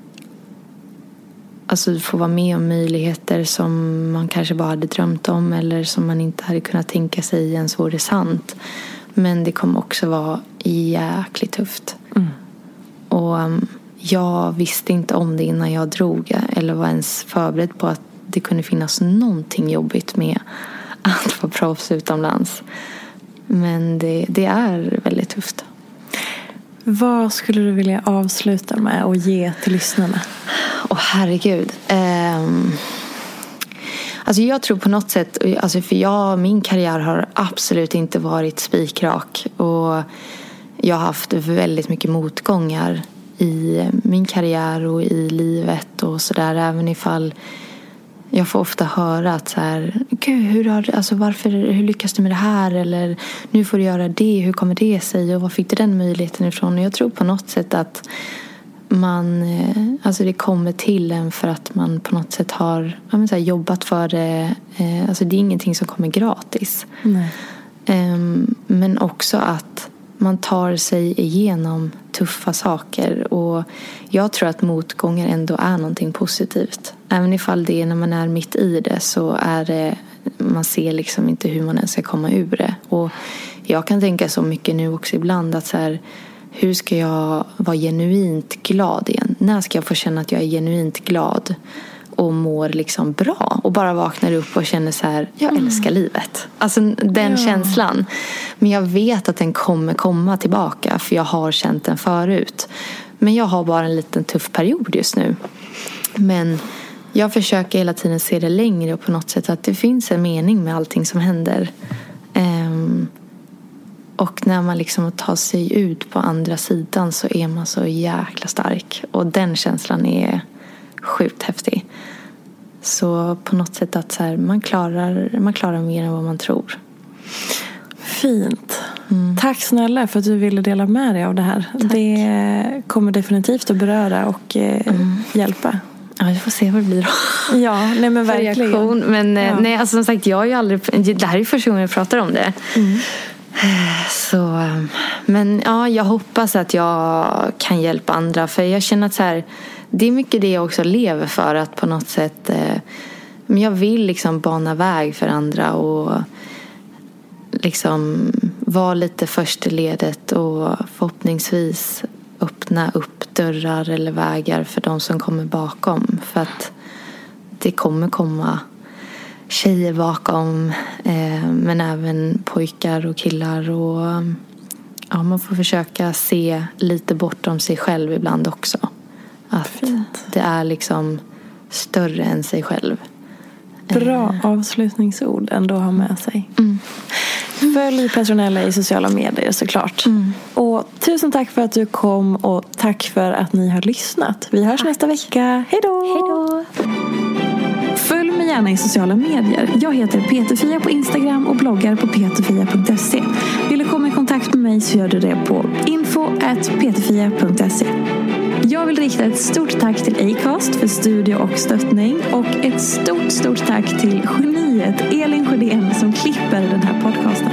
alltså du får vara med om möjligheter som man kanske bara hade drömt om eller som man inte hade kunnat tänka sig ens vore sant. Men det kommer också vara jäkligt tufft. Mm. Och um, jag visste inte om det innan jag drog eller var ens förberedd på att det kunde finnas någonting jobbigt med att vara proffs utomlands. Men det, det är väldigt tufft. Vad skulle du vilja avsluta med och ge till lyssnarna? Åh, herregud. Um, alltså jag tror på något sätt, alltså för jag, min karriär har absolut inte varit spikrak. Och jag har haft väldigt mycket motgångar i min karriär och i livet och sådär. Även ifall jag får ofta höra att så här, gud, hur, har, alltså varför, hur lyckas du med det här? Eller nu får du göra det, hur kommer det sig? Och vad fick du den möjligheten ifrån? Och jag tror på något sätt att man, alltså det kommer till en för att man på något sätt har jag menar, så här, jobbat för det. Alltså det är ingenting som kommer gratis. Nej. Men också att man tar sig igenom tuffa saker. Och jag tror att motgångar ändå är någonting positivt. Även ifall det är när man är mitt i det, så är det, man ser liksom inte hur man ens ska komma ur det. Och jag kan tänka så mycket nu också ibland att så här, hur ska jag vara genuint glad igen? När ska jag få känna att jag är genuint glad och mår liksom bra och bara vaknar upp och känner så här, jag älskar mm. livet. Alltså den ja. känslan. Men jag vet att den kommer komma tillbaka, för jag har känt den förut. Men jag har bara en liten tuff period just nu. Men jag försöker hela tiden se det längre och på något sätt att det finns en mening med allting som händer. Um, och när man liksom tar sig ut på andra sidan så är man så jäkla stark. Och den känslan är sjukt häftig. Så på något sätt att så här, man, klarar, man klarar mer än vad man tror. Fint. Mm. Tack snälla för att du ville dela med dig av det här. Tack. Det kommer definitivt att beröra och eh, mm. hjälpa. Ja, vi får se vad det blir då. Ja, nej men verkligen. Reaktion. Men ja. nej, alltså som sagt, jag har ju aldrig, det här är första gången jag pratar om det. Mm. Så, men ja, jag hoppas att jag kan hjälpa andra. För jag känner att så här, det är mycket det jag också lever för. Att på något sätt eh, men jag vill liksom bana väg för andra. Och liksom vara lite först i ledet. Och förhoppningsvis öppna upp dörrar eller vägar för de som kommer bakom. För att det kommer komma tjejer bakom, eh, men även pojkar och killar. Och ja, man får försöka se lite bortom sig själv ibland också. Att Fint. Det är liksom större än sig själv. Bra avslutningsord ändå att ha med sig. Mm. Följ Petronella i sociala medier såklart. Mm. Och tusen tack för att du kom och tack för att ni har lyssnat. Vi hörs tack. nästa vecka. Hej då! Hej då! Följ mig gärna i sociala medier. Jag heter Peterfia på Instagram och bloggar på peterfia punkt se. Vill du komma i kontakt med mig så gör du det på info at peterfia punkt se. Jag vill rikta ett stort tack till Acast för studio och stöttning. Och ett stort, stort tack till geniet Elin Sjödén som klipper den här podcasten.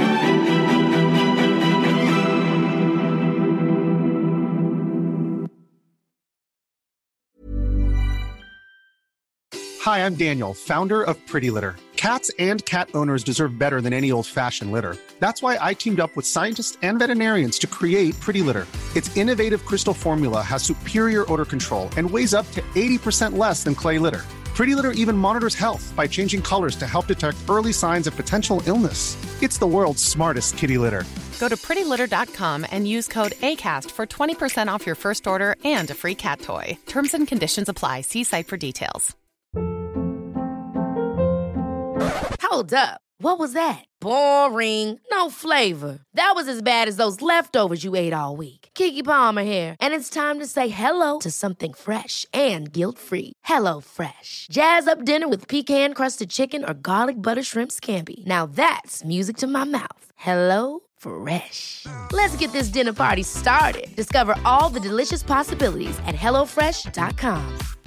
Hi, I'm Daniel, founder of Pretty Litter. Cats and cat owners deserve better than any old-fashioned litter. That's why I teamed up with scientists and veterinarians to create Pretty Litter. Its innovative crystal formula has superior odor control and weighs up to eighty percent less than clay litter. Pretty Litter even monitors health by changing colors to help detect early signs of potential illness. It's the world's smartest kitty litter. Go to pretty litter dot com and use code ACAST for twenty percent off your first order and a free cat toy. Terms and conditions apply. See site for details. Hold up. What was that? Boring. No flavor. That was as bad as those leftovers you ate all week. Keke Palmer here, and it's time to say hello to something fresh and guilt-free. Hello Fresh. Jazz up dinner with pecan-crusted chicken or garlic butter shrimp scampi. Now that's music to my mouth. Hello Fresh. Let's get this dinner party started. Discover all the delicious possibilities at hello fresh dot com.